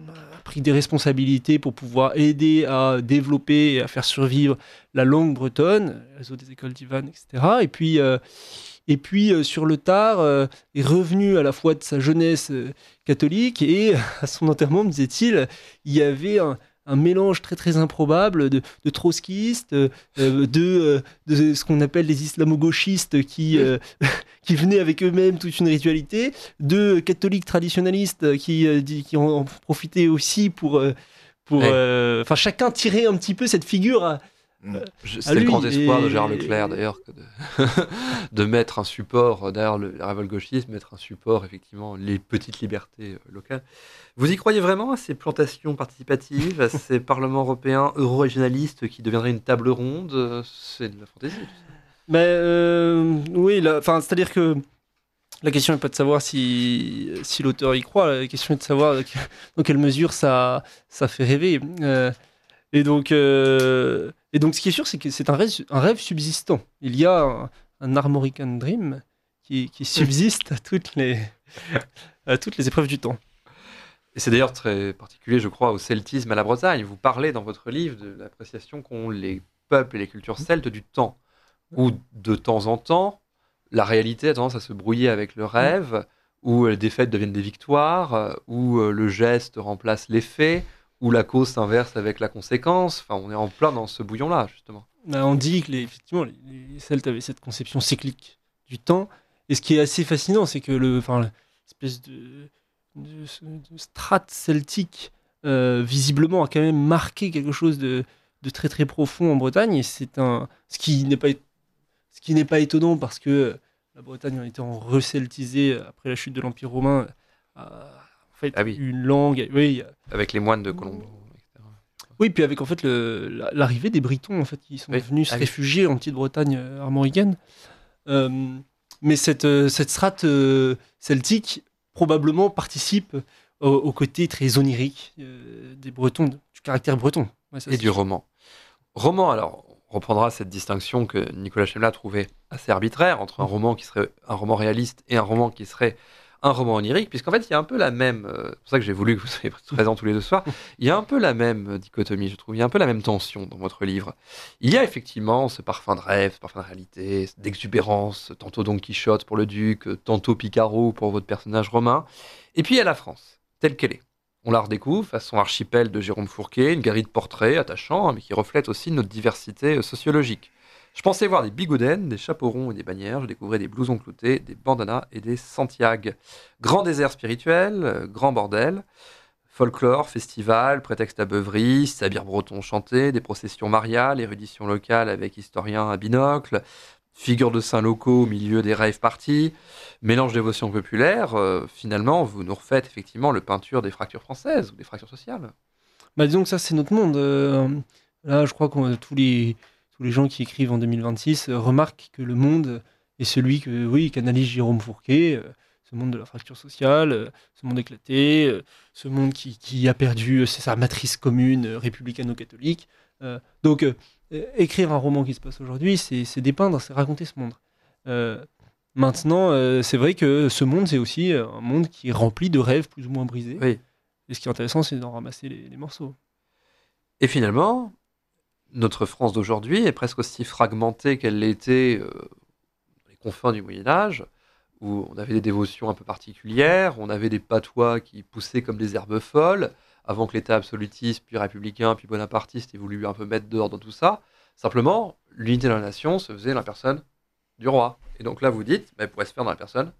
a pris des responsabilités pour pouvoir aider à développer et à faire survivre la langue bretonne, le réseau des écoles d'Ivan, et cetera. Et puis, euh, et puis euh, sur le tard, euh, est revenu à la fois de sa jeunesse euh, catholique, et à son enterrement, me disait-il, il y avait un, un mélange très très improbable de, de trotskistes, euh, de, euh, de ce qu'on appelle les islamo-gauchistes qui, euh, qui venaient avec eux-mêmes toute une ritualité, de catholiques traditionnalistes qui, euh, qui en, en profitaient aussi pour... Euh, pour Ouais. euh, enfin, chacun tirait un petit peu cette figure à, Je- à C'est le lui, grand espoir et- de Gérard Leclerc d'ailleurs que de, de mettre un support, euh, derrière le, la révolte gauchiste, mettre un support, effectivement, les petites libertés euh, locales. Vous y croyez vraiment à ces plantations participatives, à ces parlements européens euro-régionalistes qui deviendraient une table ronde? euh, C'est de la fantaisie. tout ça. Mais euh, oui, là, enfin, c'est-à-dire que la question n'est pas de savoir si, si l'auteur y croit, la question est de savoir dans quelle mesure ça, ça fait rêver. Euh, et, donc, euh, et donc, ce qui est sûr, c'est que c'est un rêve, un rêve subsistant. Il y a un, un Armorican Dream qui, qui subsiste à toutes, les, à toutes les épreuves du temps. Et c'est d'ailleurs très particulier, je crois, au celtisme à la Bretagne. Vous parlez dans votre livre de l'appréciation qu'ont les peuples et les cultures celtes du temps, où de temps en temps, la réalité a tendance à se brouiller avec le rêve, où les défaites deviennent des victoires, euh, où euh, le geste remplace l'effet, où la cause s'inverse avec la conséquence. Enfin, on est en plein dans ce bouillon-là, justement. Ben, on dit que les, effectivement, les, les Celtes avaient cette conception cyclique du temps. Et ce qui est assez fascinant, c'est que le, enfin, l'espèce de, de, de strate celtique, euh, visiblement, a quand même marqué quelque chose de, de très très profond en Bretagne. Et c'est un, ce qui n'est pas, ce qui n'est pas étonnant parce que la Bretagne, en étant receltisée après la chute de l'Empire romain, a en fait Ah oui. une langue. Oui, Avec les moines de Colombo, et cetera. oui, puis avec en fait le- la- l'arrivée des Britons en fait qui sont Oui. venus se Ah oui. réfugier en petite Bretagne euh, armoricaine. Euh, mais cette, euh, cette strate euh, celtique probablement participe au, au côté très onirique euh, des Bretons, du caractère breton. Ouais, ça, Et c'est du sûr. roman. Roman, alors, on reprendra cette distinction que Nicolas Chemla trouvait assez arbitraire entre un roman qui serait un roman réaliste et un roman qui serait un roman onirique, puisqu'en fait, il y a un peu la même, euh, c'est pour ça que j'ai voulu que vous soyez présents tous les deux ce soir, il y a un peu la même dichotomie, je trouve, il y a un peu la même tension dans votre livre. Il y a effectivement ce parfum de rêve, ce parfum de réalité, d'exubérance, tantôt Don Quichotte pour le duc, tantôt Picaro pour votre personnage romain, et puis il y a la France, telle qu'elle est. On la redécouvre façon archipel de Jérôme Fourquet, une galerie de portraits attachants, hein, mais qui reflète aussi notre diversité euh, sociologique. Je pensais voir des bigoudens, des chapeaux ronds et des bannières, je découvrais des blousons cloutés, des bandanas et des Santiago. Grand désert spirituel, euh, grand bordel, folklore, festival, prétexte à beuverie, sabir breton chanté, des processions mariales, érudition locale avec historiens à binocle, figure de saints locaux au milieu des rave parties, mélange dévotion populaire, euh, finalement, vous nous refaites effectivement le peinture des fractures françaises ou des fractures sociales. Bah, disons que ça, c'est notre monde. Euh, là, je crois que tous les, tous les gens qui écrivent en deux mille vingt-six euh, remarquent que le monde est celui que, oui, qu'analyse Jérôme Fourquet, euh, ce monde de la fracture sociale, euh, ce monde éclaté, euh, ce monde qui, qui a perdu euh, sa matrice commune euh, républicano-catholique. Euh, donc, euh, euh, écrire un roman qui se passe aujourd'hui, c'est, c'est dépeindre, c'est raconter ce monde. Euh, maintenant, euh, c'est vrai que ce monde, c'est aussi euh, un monde qui est rempli de rêves plus ou moins brisés. Oui. Et ce qui est intéressant, c'est d'en ramasser les, les morceaux. Et finalement, notre France d'aujourd'hui est presque aussi fragmentée qu'elle l'était euh, dans les confins du Moyen-Âge, où on avait des dévotions un peu particulières, on avait des patois qui poussaient comme des herbes folles, avant que l'État absolutiste, puis républicain, puis bonapartiste ait voulu un peu mettre dehors dans tout ça. Simplement, l'unité de la nation se faisait dans la personne du roi. Et donc là, vous dites, bah, elle pourrait se faire dans la personne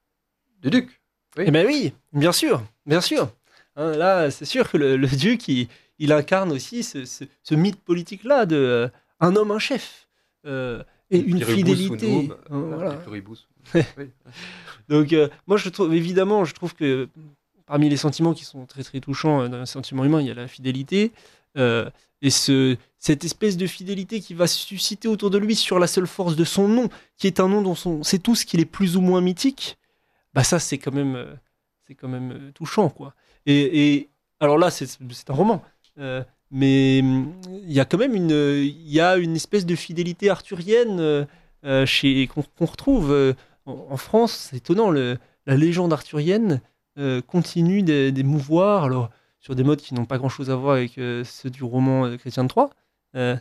du duc. Oui. Eh ben oui, bien sûr, bien sûr. Hein, là, c'est sûr que le, le duc, il, il incarne aussi ce, ce- ce mythe politique-là de euh, un homme, un chef, euh, et une Pluribus fidélité. unum, Hein, voilà, voilà. pluribus. Oui. Donc, euh, moi, je trouve, évidemment, je trouve que parmi les sentiments qui sont très très touchants euh, dans le sentiment humain, il y a la fidélité. euh, et ce, cette espèce de fidélité qui va se susciter autour de lui sur la seule force de son nom, qui est un nom dont on sait tous qu'il est plus ou moins mythique, bah ça, c'est quand même, euh, c'est quand même euh, touchant, quoi. Et, et alors là, c'est, c'est un roman. Euh, mais hum, il y a quand même une, il y a une espèce de fidélité arthurienne euh, euh, chez, qu'on, qu'on retrouve euh, en, en France. C'est étonnant, le, la légende arthurienne euh, continue d'é- d'émouvoir, alors sur des modes qui n'ont pas grand-chose à voir avec euh, ceux du roman euh, Chrétien de Troyes. Euh,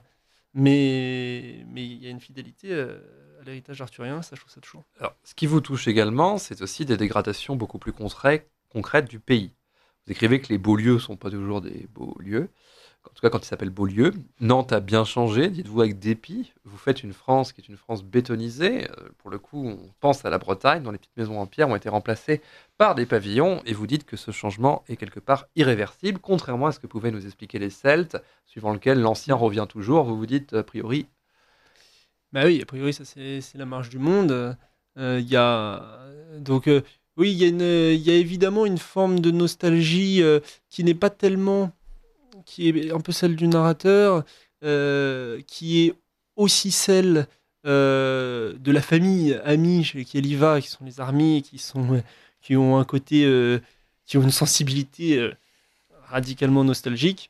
mais mais il y a une fidélité euh, à l'héritage arthurien, ça je trouve ça touchant. Alors, ce qui vous touche également, c'est aussi des dégradations beaucoup plus concrè- concrètes du pays. Vous écrivez que les beaux lieux ne sont pas toujours des beaux lieux. en tout cas quand il s'appelle Beaulieu. Nantes a bien changé, dites-vous avec dépit. Vous faites une France qui est une France bétonisée. Euh, pour le coup, on pense à la Bretagne, dont les petites maisons en pierre ont été remplacées par des pavillons, et vous dites que ce changement est quelque part irréversible, contrairement à ce que pouvaient nous expliquer les Celtes, suivant lequel l'ancien revient toujours. Vous vous dites, a priori... Bah oui, a priori, ça c'est, c'est la marche du monde. Il euh, y a... Donc... Euh... Oui, il y, a une, il y a évidemment une forme de nostalgie euh, qui n'est pas tellement, qui est un peu celle du narrateur, euh, qui est aussi celle euh, de la famille amie chez qui elle y va, qui sont les armées, qui sont, qui ont un côté, euh, qui ont une sensibilité euh, radicalement nostalgique.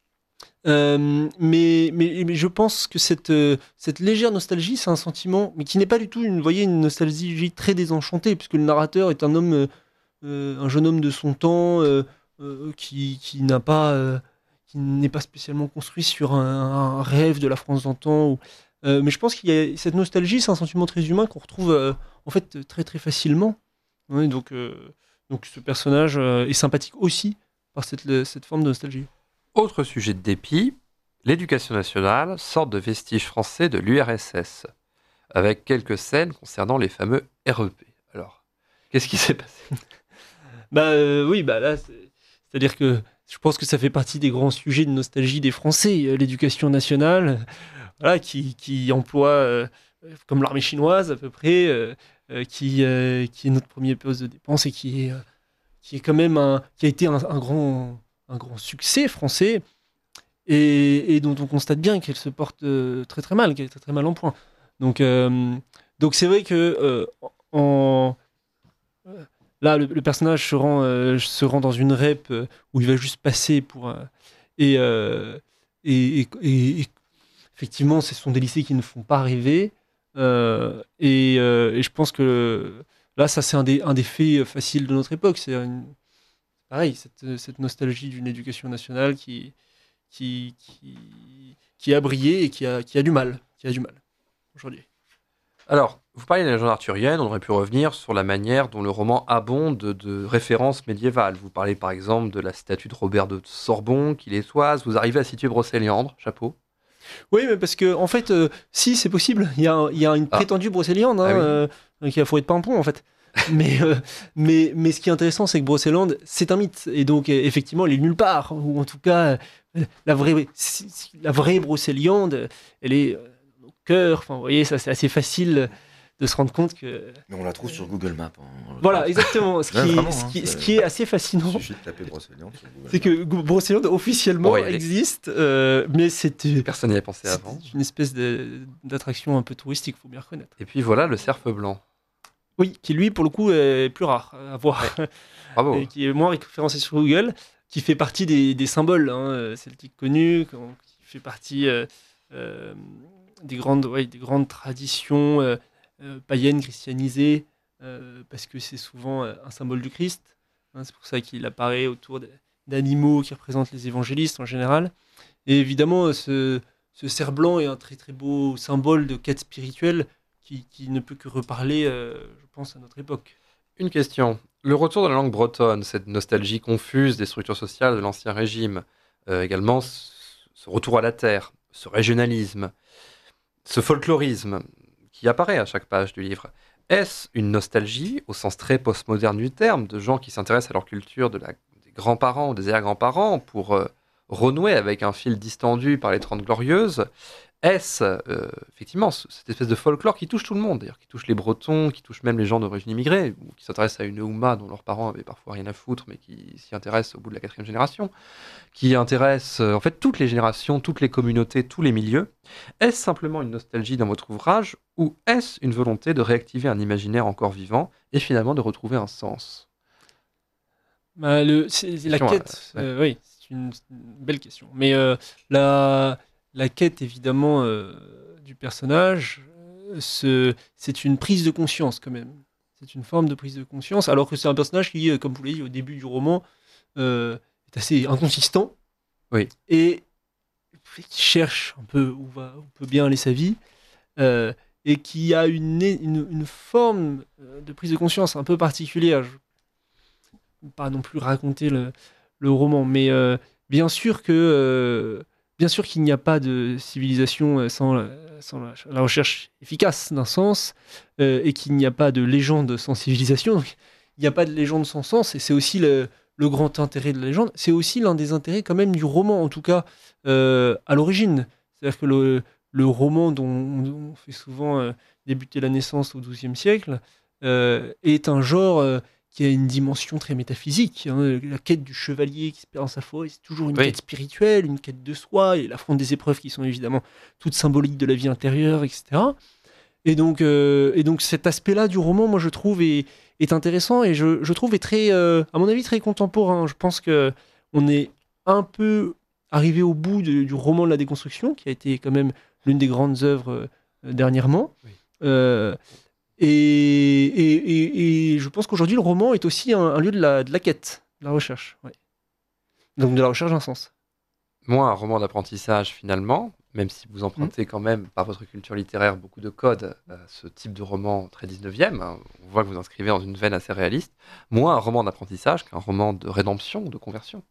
Euh, mais, mais, mais je pense que cette, euh, cette légère nostalgie, c'est un sentiment, mais qui n'est pas du tout une, vous voyez, une nostalgie très désenchantée, puisque le narrateur est un homme, euh, euh, un jeune homme de son temps, euh, euh, qui, qui n'a pas, euh, qui n'est pas spécialement construit sur un, un rêve de la France d'antan. Ou, euh, mais je pense qu'il y a cette nostalgie, c'est un sentiment très humain qu'on retrouve euh, en fait très très facilement. Ouais, donc, euh, donc ce personnage euh, est sympathique aussi par cette, cette forme de nostalgie. Autre sujet de dépit, l'éducation nationale, sorte de vestige français de l'U R S S, avec quelques scènes concernant les fameux R E P. Alors, qu'est-ce qui s'est passé ? Bah euh, oui, bah là, c'est... c'est-à-dire que je pense que ça fait partie des grands sujets de nostalgie des Français, euh, l'éducation nationale, voilà, qui, qui emploie, euh, comme l'armée chinoise à peu près, euh, euh, qui, euh, qui est notre premier poste de dépense et qui est, euh, qui est quand même un, qui a été un, un grand... un grand succès français et, et dont on constate bien qu'elle se porte euh, très très mal, qu'elle est très très mal en point. Donc, euh, donc c'est vrai que euh, en, euh, là le, le personnage se rend, euh, se rend dans une rep euh, où il va juste passer pour euh, et, euh, et, et, et, et effectivement ce sont des lycées qui ne font pas rêver euh, et, euh, et je pense que là ça c'est un des, un des faits faciles de notre époque, c'est une pareil, cette, cette nostalgie d'une éducation nationale qui, qui, qui, qui a brillé et qui a, qui a du mal, qui a du mal aujourd'hui. Alors, vous parlez de la légende arthurienne, on aurait pu revenir sur la manière dont le roman abonde de, de références médiévales. Vous parlez par exemple de la statue de Robert de Sorbon qui les toise, vous arrivez à situer Brocéliande, chapeau. Oui, mais parce que, en fait, euh, si, c'est possible, il y a, il y a une Ah. prétendue Brocéliande hein, Ah oui. euh, qui a fourré de Pimpon, en fait. mais, euh, mais, mais ce qui est intéressant, c'est que Brocéliande, c'est un mythe. Et donc, euh, effectivement, il est nulle part. Ou en tout cas, euh, la vraie, si- si- la vraie Brocéliande, elle est euh, au cœur. Enfin, vous voyez, ça, c'est assez facile de se rendre compte que... Mais on la trouve sur Google Maps. hein. Voilà, exactement. Ce qui, Ouais, vraiment, ce hein, qui, ce c'est- qui est assez Il fascinant, suffit de taper Brocéliande sur Google c'est que Go- Brocéliande, officiellement, On va y aller. existe. euh, mais c'est euh, Personne n'y avait pensé c'est avant. une espèce de- d'attraction un peu touristique, faut bien reconnaître. Et puis voilà le cerf blanc. Oui, qui lui, pour le coup, est plus rare à voir. Bravo. Et qui est moins référencé sur Google, qui fait partie des, des symboles hein, euh, celtiques connus, qu'on- qui fait partie euh, euh, des, grandes, ouais, des grandes traditions euh, euh, païennes, christianisées, euh, parce que c'est souvent euh, un symbole du Christ. hein, c'est pour ça qu'il apparaît autour de- d'animaux qui représentent les évangélistes en général. Et évidemment, euh, ce, ce cerf blanc est un très très beau symbole de quête spirituelle qui, qui ne peut que reparler, euh, je pense, à notre époque. Une question. Le retour de la langue bretonne, cette nostalgie confuse des structures sociales de l'Ancien Régime, euh, également ce ce retour à la terre, ce régionalisme, ce folklorisme qui apparaît à chaque page du livre, est-ce une nostalgie, au sens très postmoderne du terme, de gens qui s'intéressent à leur culture de la, des grands-parents ou des arrière-grands-parents pour euh, renouer avec un fil distendu par les Trente Glorieuses? Est-ce euh, effectivement ce- cette espèce de folklore qui touche tout le monde, d'ailleurs, qui touche les Bretons, qui touche même les gens d'origine immigrée, ou qui s'intéressent à une Ouma dont leurs parents avaient parfois rien à foutre, mais qui s'y intéressent au bout de la quatrième génération, qui intéresse euh, en fait toutes les générations, toutes les communautés, tous les milieux. Est-ce simplement une nostalgie dans votre ouvrage, ou est-ce une volonté de réactiver un imaginaire encore vivant et finalement de retrouver un sens? Bah, le, c'est, c'est la Question, quête, euh, ouais. euh, oui, c'est une, c'est une belle question. Mais euh, la, la quête, évidemment, euh, du personnage, euh, ce- c'est une prise de conscience, quand même. C'est une forme de prise de conscience, alors que c'est un personnage qui, euh, comme vous l'avez dit au début du roman, euh, est assez inconsistant. Oui. Et qui cherche un peu où, va, où peut bien aller sa vie. euh, et qui a une, une, une forme euh, de prise de conscience un peu particulière. Je pas non plus raconter le, le roman, mais, euh, bien sûr que, euh, bien sûr qu'il n'y a pas de civilisation sans, la, sans la, la recherche efficace d'un sens, euh, et qu'il n'y a pas de légende sans civilisation. Donc, il n'y a pas de légende sans sens, et c'est aussi le, le grand intérêt de la légende. C'est aussi l'un des intérêts quand même du roman, en tout cas euh, à l'origine. C'est-à-dire que le, le roman dont on fait souvent euh, débuter la naissance au douzième siècle euh, est un genre euh, qui a une dimension très métaphysique. Hein. La quête du chevalier qui se perd dans sa forêt, c'est toujours une Oui. quête spirituelle, une quête de soi, et l'affront des épreuves qui sont évidemment toutes symboliques de la vie intérieure, et cetera. Et donc, euh, et donc cet aspect-là du roman, moi je trouve, est, est intéressant, et je, je trouve est très, euh, à mon avis, très contemporain. Je pense qu'on est un peu arrivé au bout de- du roman de la déconstruction, qui a été quand même l'une des grandes œuvres euh, dernièrement. Oui. Euh, et, et, et- et je pense qu'aujourd'hui, le roman est aussi un, un lieu de la, de la quête, de la recherche. Ouais. Donc de la recherche d'un sens. Moi, un roman d'apprentissage, finalement, même si vous empruntez quand même, par votre culture littéraire, beaucoup de codes à ce type de roman très dix-neuvième, hein, on voit que vous inscrivez dans une veine assez réaliste. Moi, un roman d'apprentissage qu'un roman de rédemption, de conversion.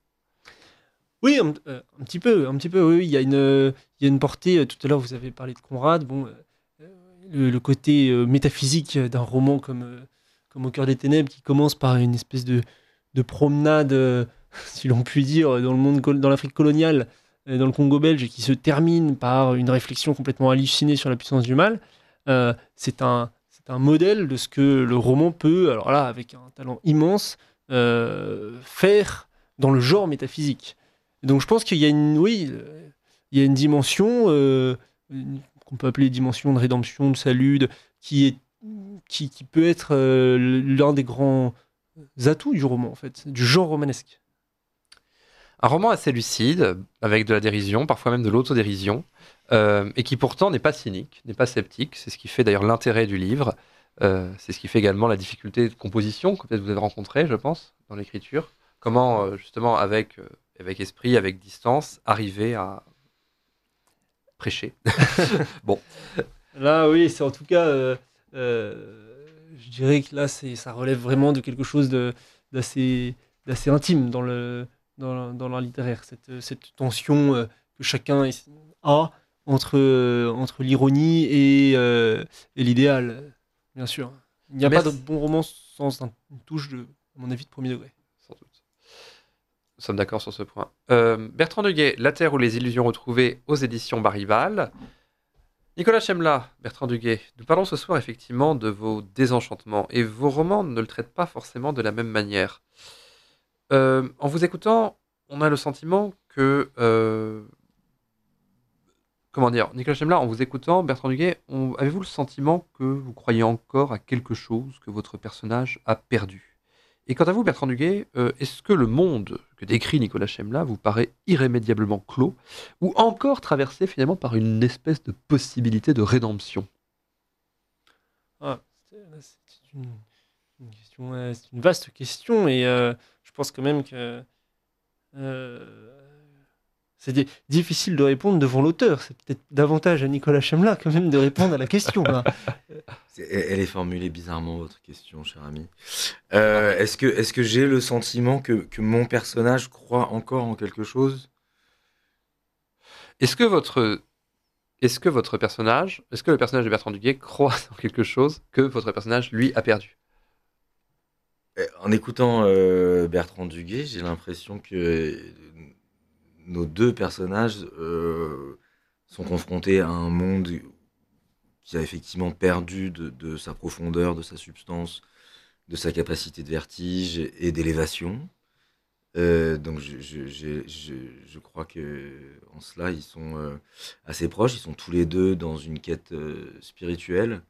Oui, un, euh, un petit peu, un petit peu. Oui, oui, il y a une, euh, il y a une portée. euh, Tout à l'heure, vous avez parlé de Conrad. Bon, euh, euh, le, le côté euh, métaphysique d'un roman comme, euh, comme Au cœur des ténèbres, qui commence par une espèce de, de promenade, euh, si l'on peut dire, dans le monde, col- dans l'Afrique coloniale, euh, dans le Congo belge, et qui se termine par une réflexion complètement hallucinée sur la puissance du mal. euh, c'est un, c'est un modèle de ce que le roman peut, alors là, avec un talent immense, euh, faire dans le genre métaphysique. Donc je pense qu'il y a une, oui, euh, il y a une dimension euh, une- qu'on peut appeler dimension de rédemption, de salut, de- qui est, qui, qui peut être euh, l'un des grands atouts du roman en fait, du genre romanesque. Un roman assez lucide, avec de la dérision, parfois même de l'autodérision, euh, et qui pourtant n'est pas cynique, n'est pas sceptique. C'est ce qui fait d'ailleurs l'intérêt du livre. Euh, c'est ce qui fait également la difficulté de composition que peut-être vous avez rencontrée, je pense, dans l'écriture. Comment, euh, justement, avec, euh, avec esprit, avec distance, arriver à prêcher. Bon, Là, oui, c'est en tout cas, euh, euh, je dirais que là, c'est, ça relève vraiment de quelque chose de, d'assez, d'assez intime dans le, dans, dans l'art littéraire. Cette, cette tension euh, que chacun est- a entre, euh, entre l'ironie et, euh, et l'idéal, bien sûr. Il n'y a Merci. pas de bon roman sans un- une touche, de, à mon avis, de premier degré. sans doute. Nous sommes d'accord sur ce point. Euh, Bertrand Duguay, La Terre ou les illusions retrouvées aux éditions Barival. Nicolas Chemla, Bertrand Duguay, nous parlons ce soir effectivement de vos désenchantements, et vos romans ne le traitent pas forcément de la même manière. Euh, en vous écoutant, on a le sentiment que... euh, comment dire, Nicolas Chemla, en vous écoutant, Bertrand Duguay, on- avez-vous le sentiment que vous croyez encore à quelque chose que votre personnage a perdu? Et quant à vous, Bertrand Duguay, euh, est-ce que le monde que décrit Nicolas Chemla vous paraît irrémédiablement clos, ou encore traversé finalement par une espèce de possibilité de rédemption? Ah, c'est, c'est une, une question, euh, c'est une vaste question, et euh, je pense quand même que euh, c'est di- difficile de répondre devant l'auteur. C'est peut-être davantage à Nicolas Chemla quand même de répondre à la question, là. C'est- Elle elle est formulée bizarrement, votre question, cher ami. Euh, est-ce que, est-ce que j'ai le sentiment que, que mon personnage croit encore en quelque chose? Est-ce que votre est-ce que votre personnage, est-ce que le personnage de Bertrand Duguay croit en quelque chose que votre personnage lui a perdu? Euh, En écoutant euh, Bertrand Duguay, j'ai l'impression que euh, nos deux personnages euh, sont confrontés à un monde qui a effectivement perdu de, de sa profondeur, de sa substance, de sa capacité de vertige et d'élévation. Euh, donc je, je, je, je, je crois que en cela ils sont euh, assez proches, ils sont tous les deux dans une quête euh, spirituelle.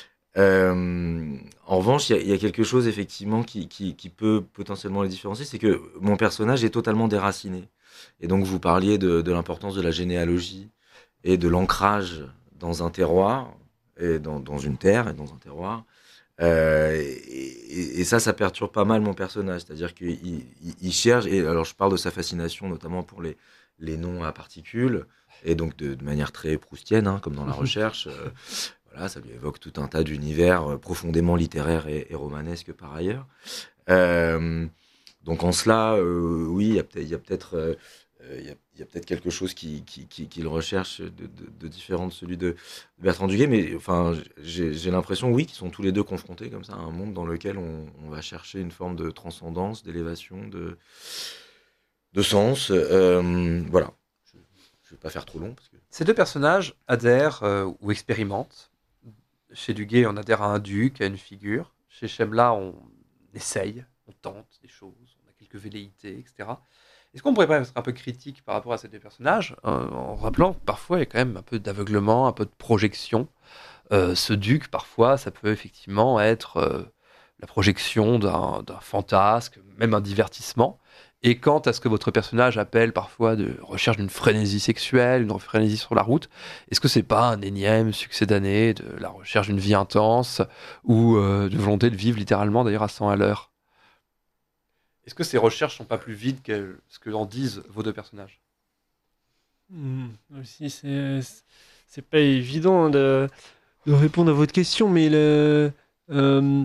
Euh, en revanche, il y, a- il y a quelque chose effectivement qui, qui, qui peut potentiellement les différencier, c'est que mon personnage est totalement déraciné. Et donc vous parliez de, de l'importance de la généalogie et de l'ancrage dans un terroir, et dans, dans une terre et dans un terroir. Euh, et, et- et ça, ça perturbe pas mal mon personnage. C'est-à-dire qu'il il, il cherche, et alors je parle de sa fascination notamment pour les, les noms à particules, et donc de, de manière très proustienne, hein, comme dans la recherche. euh, voilà, ça lui évoque tout un tas d'univers euh, profondément littéraires et, et romanesques par ailleurs. Euh, donc en cela, euh, oui, il y a peut-être, il y a peut-être euh, il y a, y a peut-être quelque chose qui, qui, qui, qui le recherche de, de, de différent de celui de Bertrand Duguay, mais enfin, j'ai, j'ai l'impression, oui, qu'ils sont tous les deux confrontés comme ça à un monde dans lequel on, on va chercher une forme de transcendance, d'élévation, de, de sens. Euh, voilà. Je ne vais pas faire trop long. Parce que... Ces deux personnages adhèrent euh, ou expérimentent. Chez Duguay, on adhère à un duc, à une figure. Chez Chemla, on essaye, on tente des choses, on a quelques velléités, et cetera. Est-ce qu'on pourrait pas être un peu critique par rapport à ces deux personnages, euh, en rappelant que parfois il y a quand même un peu d'aveuglement, un peu de projection. Euh, ce duc, parfois, ça peut effectivement être euh, la projection d'un, d'un fantasme, même un divertissement. Et quant à ce que votre personnage appelle parfois de recherche d'une frénésie sexuelle, une frénésie sur la route, est-ce que c'est pas un énième succédané de la recherche d'une vie intense ou euh, d'une volonté de vivre littéralement d'ailleurs à cent à l'heure? Est-ce que ces recherches sont pas plus vides que ce que en disent vos deux personnages? Mmh, aussi, c'est, c'est pas évident de, de répondre à votre question, mais le, euh,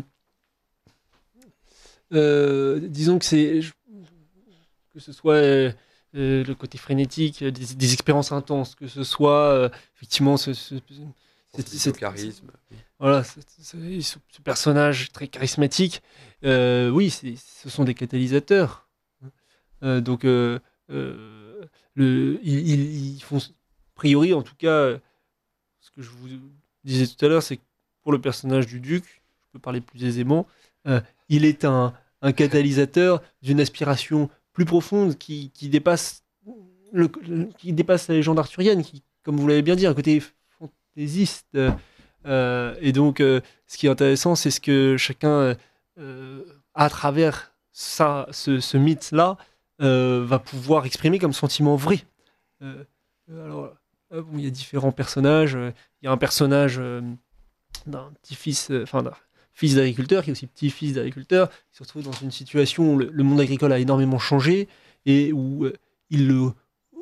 euh, disons que c'est que ce soit euh, euh, le côté frénétique, des, des expériences intenses, que ce soit euh, effectivement ce, ce, C'est, c'est, c'est charisme. Voilà, c'est, c'est, ce, ce personnage très charismatique, euh, oui, c'est, ce sont des catalysateurs. Euh, donc, euh, euh, le, ils, ils, ils font, a priori, en tout cas, ce que je vous disais tout à l'heure, c'est que pour le personnage du duc, je peux parler plus aisément, euh, il est un, un catalyseur d'une aspiration plus profonde qui, qui, dépasse le, qui dépasse la légende arthurienne, qui, comme vous l'avez bien dit, un côté fantaisiste. Euh, euh, et donc, euh, ce qui est intéressant, c'est ce que chacun, euh, à travers ça, ce, ce mythe-là, euh, va pouvoir exprimer comme sentiment vrai. Euh, alors, euh, bon, il y a différents personnages. Euh, il y a un personnage euh, d'un petit-fils, enfin euh, d'un fils d'agriculteur, qui est aussi petit-fils d'agriculteur, qui se retrouve dans une situation où le, le monde agricole a énormément changé et où euh, il le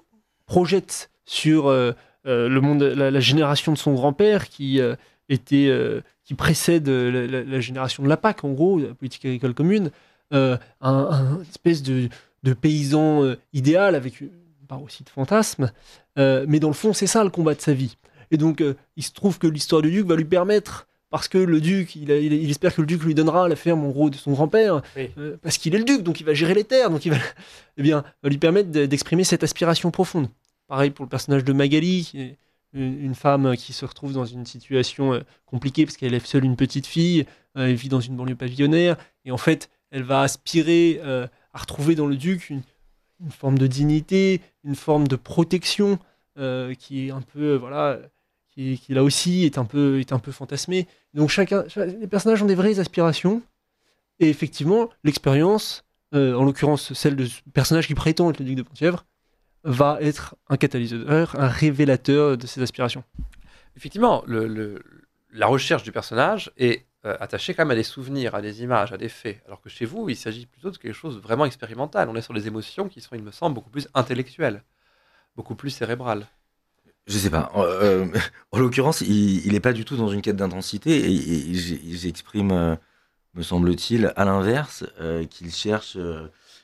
projette sur euh, euh, le monde, la, la génération de son grand-père qui euh, était, euh, qui précède la, la, la génération de la P A C, en gros, la politique agricole commune, euh, un, un espèce de, de paysan euh, idéal avec une part aussi de fantasme, euh, mais dans le fond, c'est ça le combat de sa vie. Et donc, euh, il se trouve que l'histoire du duc va lui permettre, parce que le duc, il, a, il, il espère que le duc lui donnera la ferme, en gros, de son grand-père, oui. euh, parce qu'il est le duc, donc il va gérer les terres, donc il va, eh bien, va lui permettre de, d'exprimer cette aspiration profonde. Pareil pour le personnage de Magali, qui est une, une femme qui se retrouve dans une situation euh, compliquée, parce qu'elle élève seule une petite fille, euh, elle vit dans une banlieue pavillonnaire, et en fait, elle va aspirer euh, à retrouver dans le duc une, une forme de dignité, une forme de protection, euh, qui est un peu, euh, voilà... Qui, qui là aussi est un peu, est un peu fantasmé. Donc chacun, les personnages ont des vraies aspirations. Et effectivement, l'expérience, euh, en l'occurrence celle de ce personnage qui prétend être le duc de Penthièvre, va être un catalyseur, un révélateur de ces aspirations. Effectivement, le, le, la recherche du personnage est euh, attachée quand même à des souvenirs, à des images, à des faits. Alors que chez vous, il s'agit plutôt de quelque chose de vraiment expérimental. On est sur des émotions qui sont, il me semble, beaucoup plus intellectuelles, beaucoup plus cérébrales. Je sais pas. Euh, en l'occurrence, il n'est pas du tout dans une quête d'intensité et, et, et j'exprime, euh, me semble-t-il, à l'inverse, euh, qu'il cherche euh,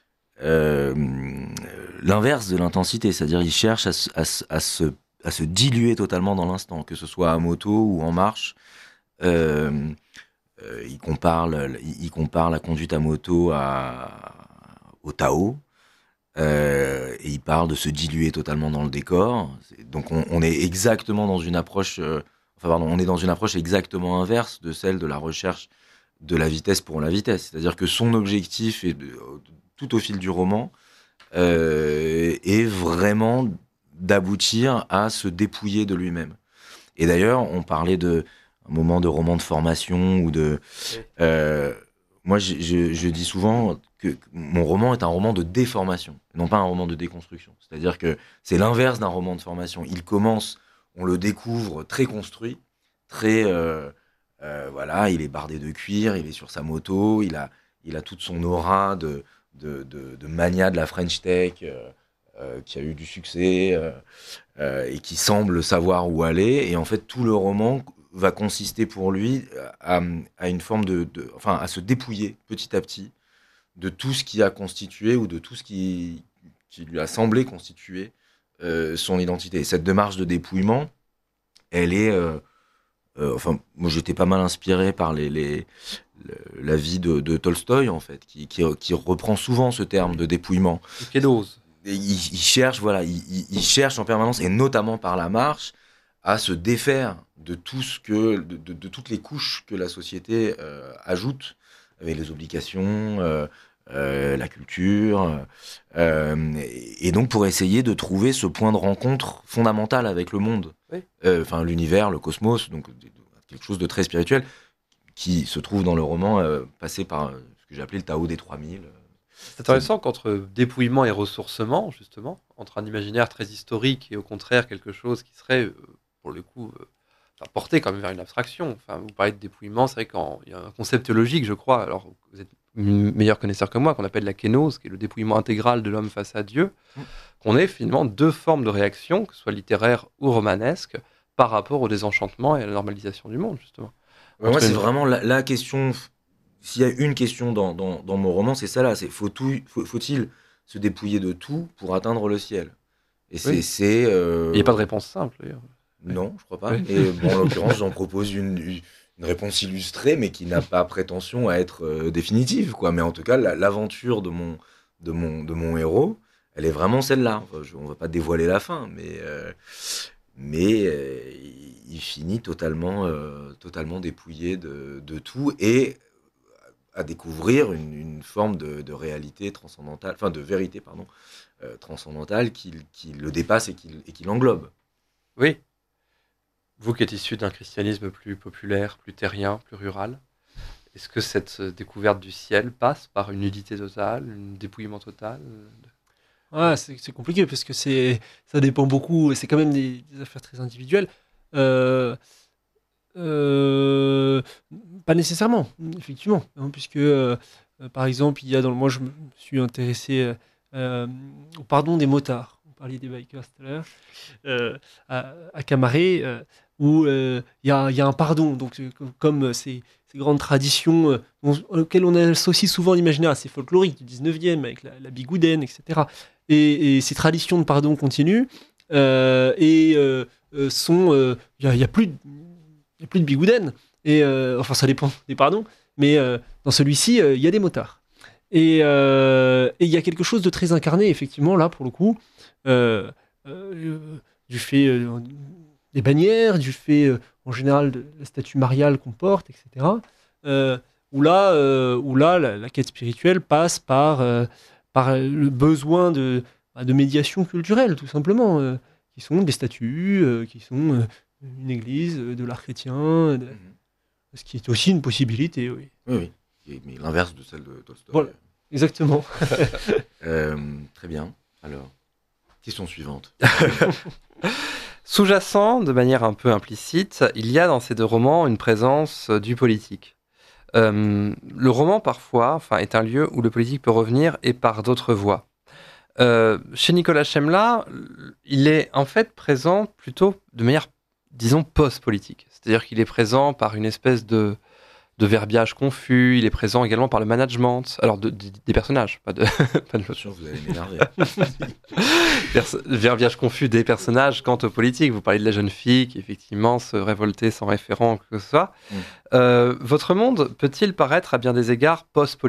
euh, l'inverse de l'intensité, c'est-à-dire il cherche à, à, à, se, à se diluer totalement dans l'instant, que ce soit à moto ou en marche. Euh, euh, il compare, le, il compare la conduite à moto à, au Tao. Euh, et il parle de se diluer totalement dans le décor. Donc on, on est exactement dans une approche, euh, enfin pardon, on est dans une approche exactement inverse de celle de la recherche de la vitesse pour la vitesse. C'est-à-dire que son objectif, est, tout au fil du roman, euh, est vraiment d'aboutir à se dépouiller de lui-même. Et d'ailleurs, on parlait de un moment de roman de formation ou de, euh, moi je, je, je dis souvent que mon roman est un roman de déformation, non pas un roman de déconstruction. C'est-à-dire que c'est l'inverse d'un roman de formation. Il commence, on le découvre très construit, très... Euh, euh, voilà, il est bardé de cuir, il est sur sa moto, il a, il a toute son aura de, de, de, de mania de la French Tech, euh, euh, qui a eu du succès, euh, euh, et qui semble savoir où aller. Et en fait, tout le roman va consister pour lui à, à une forme de... de enfin, à se dépouiller petit à petit de tout ce qui a constitué ou de tout ce qui, qui lui a semblé constituer euh, son identité. Et cette démarche de dépouillement, elle est... Euh, euh, enfin, moi, j'étais pas mal inspiré par les, les, le, la vie de, de Tolstoï, en fait, qui, qui, qui reprend souvent ce terme de dépouillement. Quelle dose. Il, il cherche, voilà, il, il, il cherche en permanence, et notamment par la marche, à se défaire de tout ce que, de, de, de toutes les couches que la société euh, ajoute, avec les obligations, euh, euh, la culture, euh, et, et donc pour essayer de trouver ce point de rencontre fondamental avec le monde, oui. euh, enfin l'univers, le cosmos, donc quelque chose de très spirituel qui se trouve dans le roman, euh, passé par ce que j'ai appelé le Tao des trois mille. C'est intéressant qu'entre dépouillement et ressourcement, justement, entre un imaginaire très historique et au contraire quelque chose qui serait, euh, pour le coup, euh, enfin, porté quand même vers une abstraction. Enfin, vous parlez de dépouillement, c'est vrai qu'il y a un concept théologique, je crois, alors vous êtes meilleur connaisseur que moi, qu'on appelle la kénose, qui est le dépouillement intégral de l'homme face à Dieu, mmh. qu'on ait finalement deux formes de réaction, que ce soit littéraire ou romanesque, par rapport au désenchantement et à la normalisation du monde, justement. Ouais, moi, c'est une... vraiment la, la question... S'il y a une question dans, dans, dans mon roman, c'est ça là, c'est faut tout, faut, faut-il se dépouiller de tout pour atteindre le ciel? Et c'est, oui. c'est euh... il n'y a pas de réponse simple d'ailleurs. Non, je crois pas. Oui. Et bon, en l'occurrence, j'en propose une, une réponse illustrée, mais qui n'a pas prétention à être euh, définitive, quoi. Mais en tout cas, la, l'aventure de mon, de mon, de mon héros, elle est vraiment celle-là. Enfin, je, on va pas dévoiler la fin, mais euh, mais euh, il finit totalement, euh, totalement dépouillé de, de tout et à découvrir une, une forme de, de réalité transcendantale, enfin de vérité, pardon, euh, transcendantale qui, qui le dépasse et qui, et qui l'englobe. Oui. Vous qui êtes issu d'un christianisme plus populaire, plus terrien, plus rural, est-ce que cette découverte du ciel passe par une nudité totale, un dépouillement total? Ouais, c'est, c'est compliqué parce que c'est, ça dépend beaucoup, c'est quand même des, des affaires très individuelles. Euh, Euh, pas nécessairement, effectivement, hein, puisque euh, euh, par exemple, il y a dans le, moi je me suis intéressé euh, au pardon des motards. On parlait des bikers tout à l'heure, euh, à, à Camaret, euh, où euh, il y, a, y a un pardon. Donc, euh, comme ces, ces grandes traditions euh, auxquelles on associe souvent l'imaginaire assez folklorique du dix-neuvième, avec la, la bigoudaine, et cetera. Et, et ces traditions de pardon continuent euh, et euh, sont. Il n'y a, a plus de. Il n'y a plus de bigoudaine, et euh, enfin ça dépend des pardons, mais euh, dans celui-ci, il euh, y a des motards. Et il euh, y a quelque chose de très incarné, effectivement, là, pour le coup, euh, euh, du fait euh, des bannières, du fait, euh, en général, de la statue mariale qu'on porte, et cetera, euh, où là, euh, où là la, la quête spirituelle passe par, euh, par le besoin de, de médiation culturelle, tout simplement, euh, qui sont des statues, euh, qui sont... Euh, une église, de l'art chrétien, de... mmh. ce qui est aussi une possibilité, oui. Oui, oui, mais l'inverse de celle de Tolstoï. Voilà, exactement. euh, très bien. Alors, question suivante. Sous-jacent, de manière un peu implicite, il y a dans ces deux romans une présence du politique. Euh, le roman, parfois, enfin, est un lieu où le politique peut revenir et par d'autres voies. Euh, chez Nicolas Chemla, il est en fait présent plutôt de manière disons, post-politique. C'est-à-dire qu'il est présent par une espèce de, de verbiage confus, il est présent également par le management, alors de, de, des personnages, pas de... pas de... Bien sûr, vous allez m'énerver. Perso- verbiage confus des personnages quant aux politiques. Vous parlez de la jeune fille qui, effectivement, se révoltait sans référent, que ce soit. Mm. Euh, votre monde peut-il paraître, à bien des égards, post-politique ?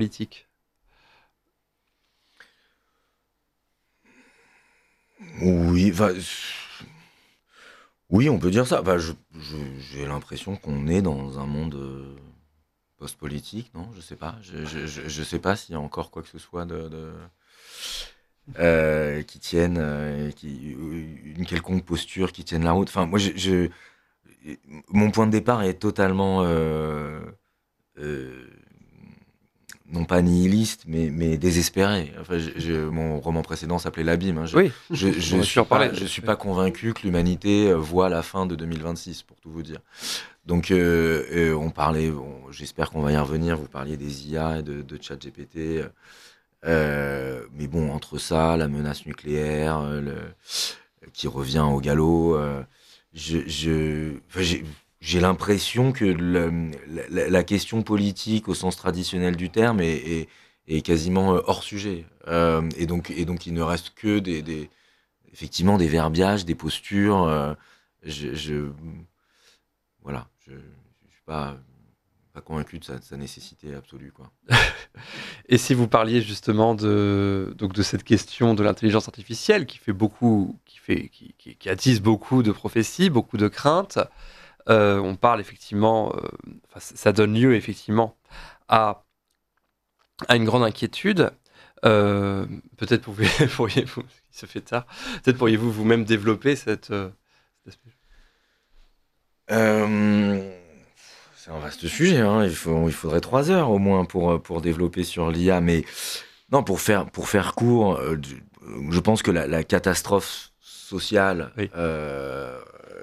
Oui, enfin... Oui, on peut dire ça. Enfin, je, je, j'ai l'impression qu'on est dans un monde euh, post-politique, non ? Je sais pas. Je, je, je, je sais pas s'il y a encore quoi que ce soit de, de euh, qui tienne, euh, qui, une quelconque posture qui tienne la route. Enfin, moi, je, je, mon point de départ est totalement euh, euh, non pas nihiliste, mais, mais désespéré. Enfin, je, je, mon roman précédent s'appelait L'Abîme. Hein. Je, oui, je, je, je suis pas, je suis pas convaincu que l'humanité voit la fin de deux mille vingt-six, pour tout vous dire. Donc, euh, euh, on parlait, bon, j'espère qu'on va y revenir. Vous parliez des I A et de, de ChatGPT. Euh, mais bon, entre ça, la menace nucléaire, le, qui revient au galop, euh, je, je, enfin, j'ai, j'ai l'impression que le, la, la question politique au sens traditionnel du terme est, est, est quasiment euh, hors sujet. Euh, et donc, et donc, il ne reste que des, des effectivement des verbiages, des postures. Euh, je, je, voilà, je, je suis pas pas convaincu de sa, de sa nécessité absolue, quoi. Et si vous parliez justement de, donc de cette question de l'intelligence artificielle qui fait beaucoup, qui, fait, qui, qui, qui attise beaucoup de prophéties, beaucoup de craintes, euh, on parle effectivement, euh, ça donne lieu effectivement à, à une grande inquiétude. Euh, peut-être pourriez- pourriez-vous, il se fait tard, peut-être pourriez-vous vous-même développer cette, euh, cet aspect. Euh, c'est un vaste sujet, hein. Il faut, il faudrait trois heures au moins pour pour développer sur l'I A. Mais non, pour faire pour faire court, euh, du- je pense que la, la catastrophe sociale Oui. euh,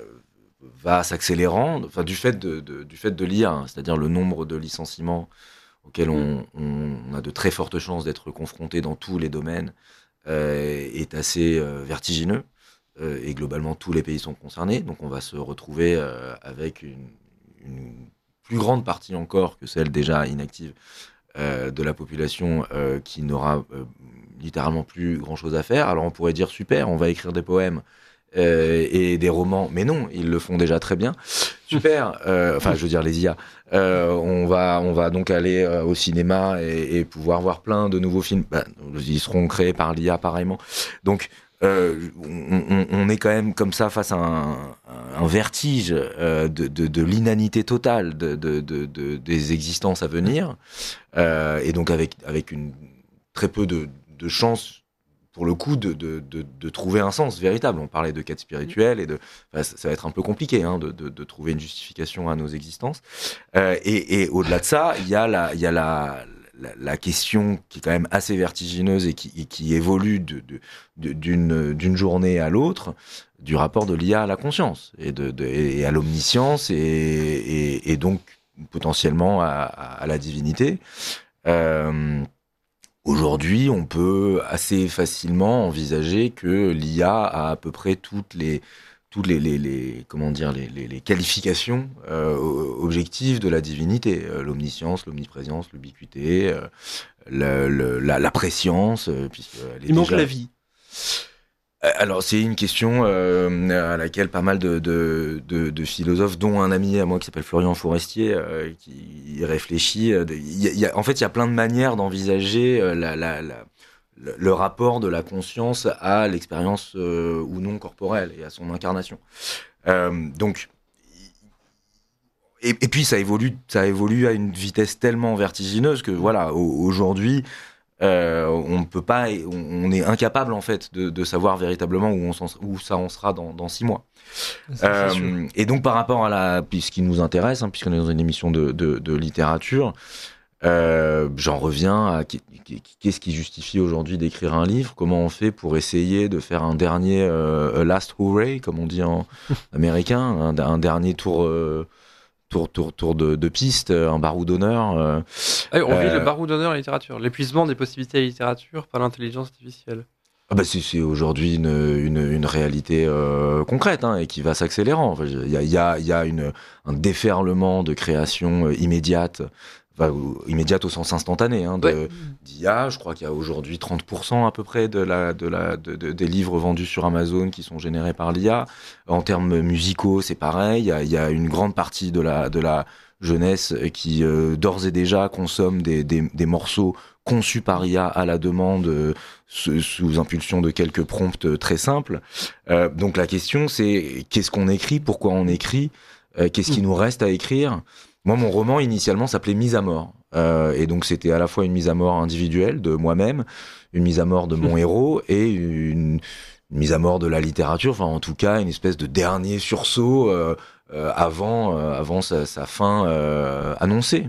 va s'accélérant, enfin du fait de, de du fait de l'I A, hein, c'est-à-dire le nombre de licenciements auxquels on, on, on a de très fortes chances d'être confronté dans tous les domaines euh, est assez euh, vertigineux. Euh, et globalement tous les pays sont concernés, donc on va se retrouver euh, avec une, une plus grande partie encore que celle déjà inactive euh, de la population euh, qui n'aura euh, littéralement plus grand chose à faire. Alors on pourrait dire super, on va écrire des poèmes euh, et des romans, mais non, ils le font déjà très bien. Super, euh, enfin je veux dire les I A. Euh, on va on va donc aller euh, au cinéma et, et pouvoir voir plein de nouveaux films. Ben, ils seront créés par l'I A pareillement. Donc euh, on, on, on est quand même comme ça face à un, un vertige euh, de, de, de l'inanité totale de, de, de, de, des existences à venir, euh, et donc avec, avec une, très peu de, de chances pour le coup de, de, de, de trouver un sens véritable. On parlait de quête spirituelle et de, enfin, ça, ça va être un peu compliqué hein, de, de, de trouver une justification à nos existences. Euh, et, et au-delà de ça, il y a la, il y a la La, la question qui est quand même assez vertigineuse et qui, et qui évolue de, de, de, d'une, d'une journée à l'autre, du rapport de l'I A à la conscience et, de, de, et à l'omniscience et, et, et donc potentiellement à, à la divinité. Euh, aujourd'hui, on peut assez facilement envisager que l'I A a à peu près toutes les toutes les, les, les comment dire les, les, les qualifications euh, objectives de la divinité, euh, l'omniscience, l'omniprésence, l'ubiquité, euh, le, le, la, la préscience, euh, puisque elle est Il manque déjà... la vie. Alors c'est une question euh, à laquelle pas mal de, de, de, de philosophes, dont un ami à moi qui s'appelle Florian Forestier, euh, qui y réfléchit. Il y a, il y a, en fait, il y a plein de manières d'envisager la, la, la, le rapport de la conscience à l'expérience euh, ou non corporelle et à son incarnation. Euh, donc, et, et puis ça évolue, ça évolue à une vitesse tellement vertigineuse que voilà, au, aujourd'hui. Euh, on ne peut pas, on est incapable en fait de, de savoir véritablement où, on s'en, où ça en sera dans, dans six mois. Euh, et donc par rapport à la, ce qui nous intéresse, hein, puisqu'on est dans une émission de, de, de littérature, euh, j'en reviens à qu'est-ce qui justifie aujourd'hui d'écrire un livre, comment on fait pour essayer de faire un dernier euh, last hooray, comme on dit en américain, un, un dernier tour. Euh, Tour, tour, tour de, de piste, un barreau d'honneur. Euh, ah, on vit euh, le barreau d'honneur à la littérature, l'épuisement des possibilités à la littérature par l'intelligence artificielle. Ah bah c'est, c'est aujourd'hui une, une, une réalité euh, concrète hein, et qui va s'accélérant. Enfin, il y a, y a, y a une, un déferlement de création euh, immédiate, enfin, immédiate au sens instantané hein, de, ouais. d'I A. Je crois qu'il y a aujourd'hui trente pour cent à peu près de la, de la, de, de, des livres vendus sur Amazon qui sont générés par l'I A. En termes musicaux, c'est pareil. Il y a, y a une grande partie de la, de la jeunesse qui euh, d'ores et déjà consomme des, des, des morceaux conçus par I A à la demande euh, sous, sous impulsion de quelques prompts très simples. Euh, donc la question c'est qu'est-ce qu'on écrit, pourquoi on écrit, euh, qu'est-ce qui nous reste à écrire. Moi mon roman initialement s'appelait Mise à mort euh, et donc c'était à la fois une mise à mort individuelle de moi-même, une mise à mort de mon héros et une, une mise à mort de la littérature, enfin en tout cas une espèce de dernier sursaut euh, euh, avant, euh, avant sa, sa fin euh, annoncée.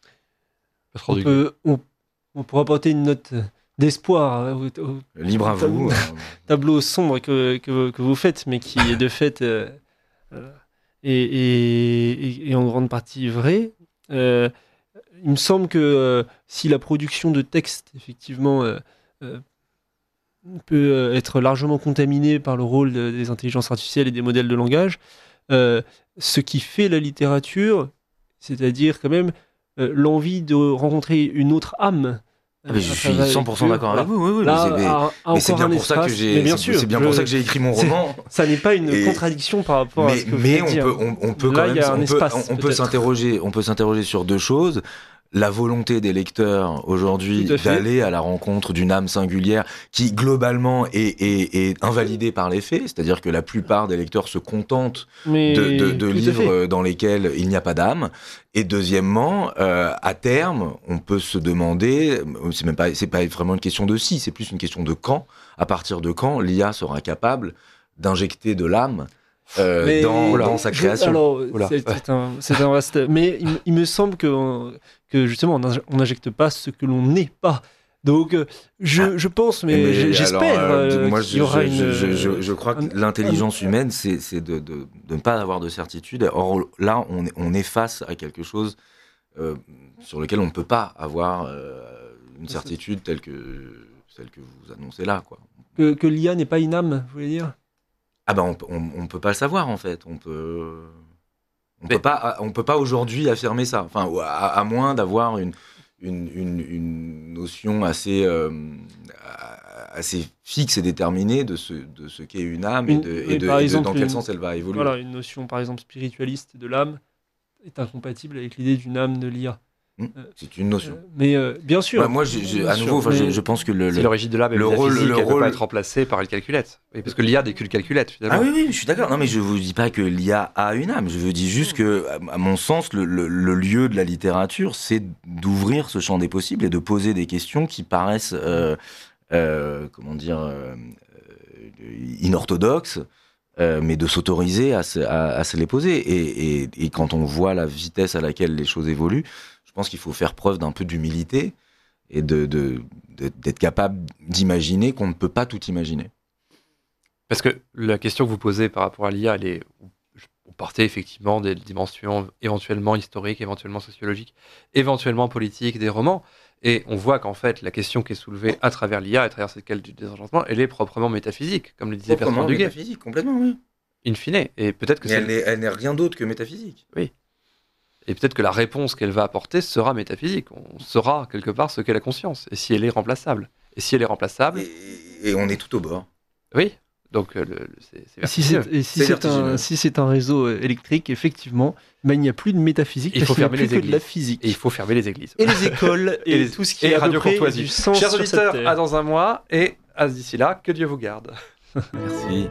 On peut, on, on pourra apporter une note d'espoir au, au libre à vous. Tableau sombre que, que, que vous faites, mais qui est de fait euh, euh, et, et, et en grande partie vrai. Euh, il me semble que euh, si la production de texte, effectivement, euh, euh, peut être largement contaminée par le rôle de, des intelligences artificielles et des modèles de langage, euh, ce qui fait la littérature, c'est-à-dire quand même euh, l'envie de rencontrer une autre âme, Ah, mais je suis cent pour cent d'accord avec vous. Oui, oui, Là, mais c'est, mais, a, a mais c'est bien pour ça que j'ai. Mais bien c'est, sûr, c'est bien je, pour ça que j'ai écrit mon roman. Ça n'est pas une Et, contradiction par rapport mais, à ce que vous mais venez on de dire. peut, on, on peut Là, quand même, il y a un on peut, espace, on, on peut peut-être. s'interroger, on peut s'interroger sur deux choses. La volonté des lecteurs aujourd'hui Tout à fait. d'aller à la rencontre d'une âme singulière qui globalement est, est, est invalidée par les faits, c'est-à-dire que la plupart des lecteurs se contentent Mais de, de, de tout à fait. livres dans lesquels il n'y a pas d'âme. Et deuxièmement, euh, à terme, on peut se demander, c'est même pas, c'est pas vraiment une question de si, c'est plus une question de quand. À partir de quand l'I A sera capable d'injecter de l'âme euh, Mais- dans, Oula. dans sa Je- création. alors, Oula. c'est, c'est un, c'est un vaste. Mais il, me- il me semble que, que justement, on n'inj- on n'injecte pas ce que l'on n'est pas. Donc, euh, je, Ah. je pense, mais, Mais j- j'espère alors, euh, euh, moi, qu'il je, y aura je, une. je, je, je crois que un- l'intelligence humaine, c'est, c'est de, de, de ne pas avoir de certitude. Or, là, on est, on est face à quelque chose euh, sur lequel on ne peut pas avoir euh, une certitude telle que celle que vous annoncez là, quoi. Que, que l'I A n'est pas une âme, vous voulez dire? Ah ben, on, on, on peut pas le savoir en fait. On peut, on Mais- peut pas, on peut pas aujourd'hui affirmer ça. Enfin, à, à moins d'avoir une, une, une, une notion assez, euh, assez fixe et déterminée de ce, de ce qu'est une âme et, Une- de, oui, et, de, par et de exemple, dans quel une- sens elle va évoluer. Voilà, une notion, par exemple, spiritualiste de l'âme est incompatible avec l'idée d'une âme de l'I A. Hmm, Euh, c'est une notion. Euh, mais euh, bien sûr. Ouais, moi, j'ai- j'ai- bien à sûr, nouveau, enfin, mais- je, je pense que le, Si le- l'origine de l'âme est le rôle- métaphysique, le elle ne peut rôle- pas être remplacée par une calculette. Oui, parce que l'I A n'est qu'une calculette, finalement. Ah oui, oui, je suis d'accord. Non, mais je vous dis pas que l'I A a une âme. Je vous dis juste que, à à mon sens, le, le- le lieu de la littérature, c'est d'ouvrir ce champ des possibles et de poser des questions qui paraissent, euh, euh, comment dire, euh, euh, inorthodoxes, euh, mais de s'autoriser à, se- à, à se les poser. Et, et, et quand on voit la vitesse à laquelle les choses évoluent, je pense qu'il faut faire preuve d'un peu d'humilité et de, de, de- d'être capable d'imaginer qu'on ne peut pas tout imaginer. Parce que la question que vous posez par rapport à l'I A, elle est, on partait effectivement des dimensions éventuellement historiques, éventuellement sociologiques, éventuellement politiques des romans, et on voit qu'en fait la question qui est soulevée à travers l'I A, à travers cette quête du désenchantement, elle est proprement métaphysique, comme le disait Bertrand Proprement Duguay, métaphysique, complètement, oui. in fine. Et peut-être que Mais c'est elle n'est, elle n'est rien d'autre que métaphysique. Et peut-être que la réponse qu'elle va apporter sera métaphysique. On saura quelque part ce qu'est la conscience, et si elle est remplaçable. Et si elle est remplaçable, Et, et on est tout au bord. oui. Donc euh, le, le- c'est, c'est Et si vertigineux. c'est, et si C'est c'est un, vertigineux. si c'est un réseau euh, électrique, effectivement, ben, il n'y a plus de métaphysique, Il parce faut qu'il n'y a fermer plus les que de églises. la physique. Et il faut fermer les églises. Et les écoles, et, Et les- tout ce qui et est à peu Radio près Courtoisie. du sens Chers sur cette auditeurs, terre. à dans un mois, et à d'ici là, que Dieu vous garde. Merci.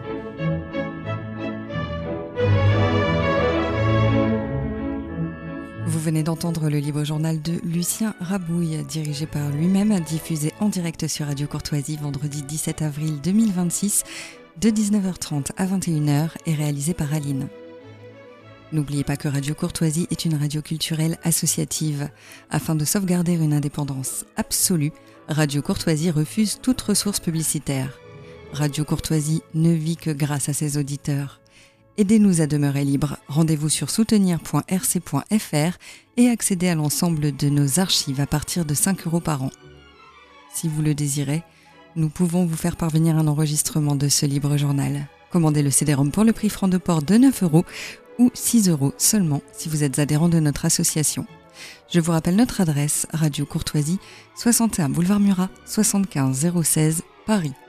Vous venez d'entendre le livre-journal de Lucien Rabouille, dirigé par lui-même, diffusé en direct sur Radio Courtoisie vendredi dix-sept avril deux mille vingt-six, de dix-neuf heures trente à vingt et une heures, et réalisé par Aline. N'oubliez pas que Radio Courtoisie est une radio culturelle associative. Afin de sauvegarder une indépendance absolue, Radio Courtoisie refuse toute ressource publicitaire. Radio Courtoisie ne vit que grâce à ses auditeurs. Aidez-nous à demeurer libre. Rendez-vous sur soutenir point r c point f r et accédez à l'ensemble de nos archives à partir de cinq euros par an. Si vous le désirez, nous pouvons vous faire parvenir un enregistrement de ce libre journal. Commandez le C D-ROM pour le prix franc de port de neuf euros ou six euros seulement si vous êtes adhérent de notre association. Je vous rappelle notre adresse, Radio Courtoisie, soixante et un boulevard Murat, soixante-quinze zéro seize, Paris.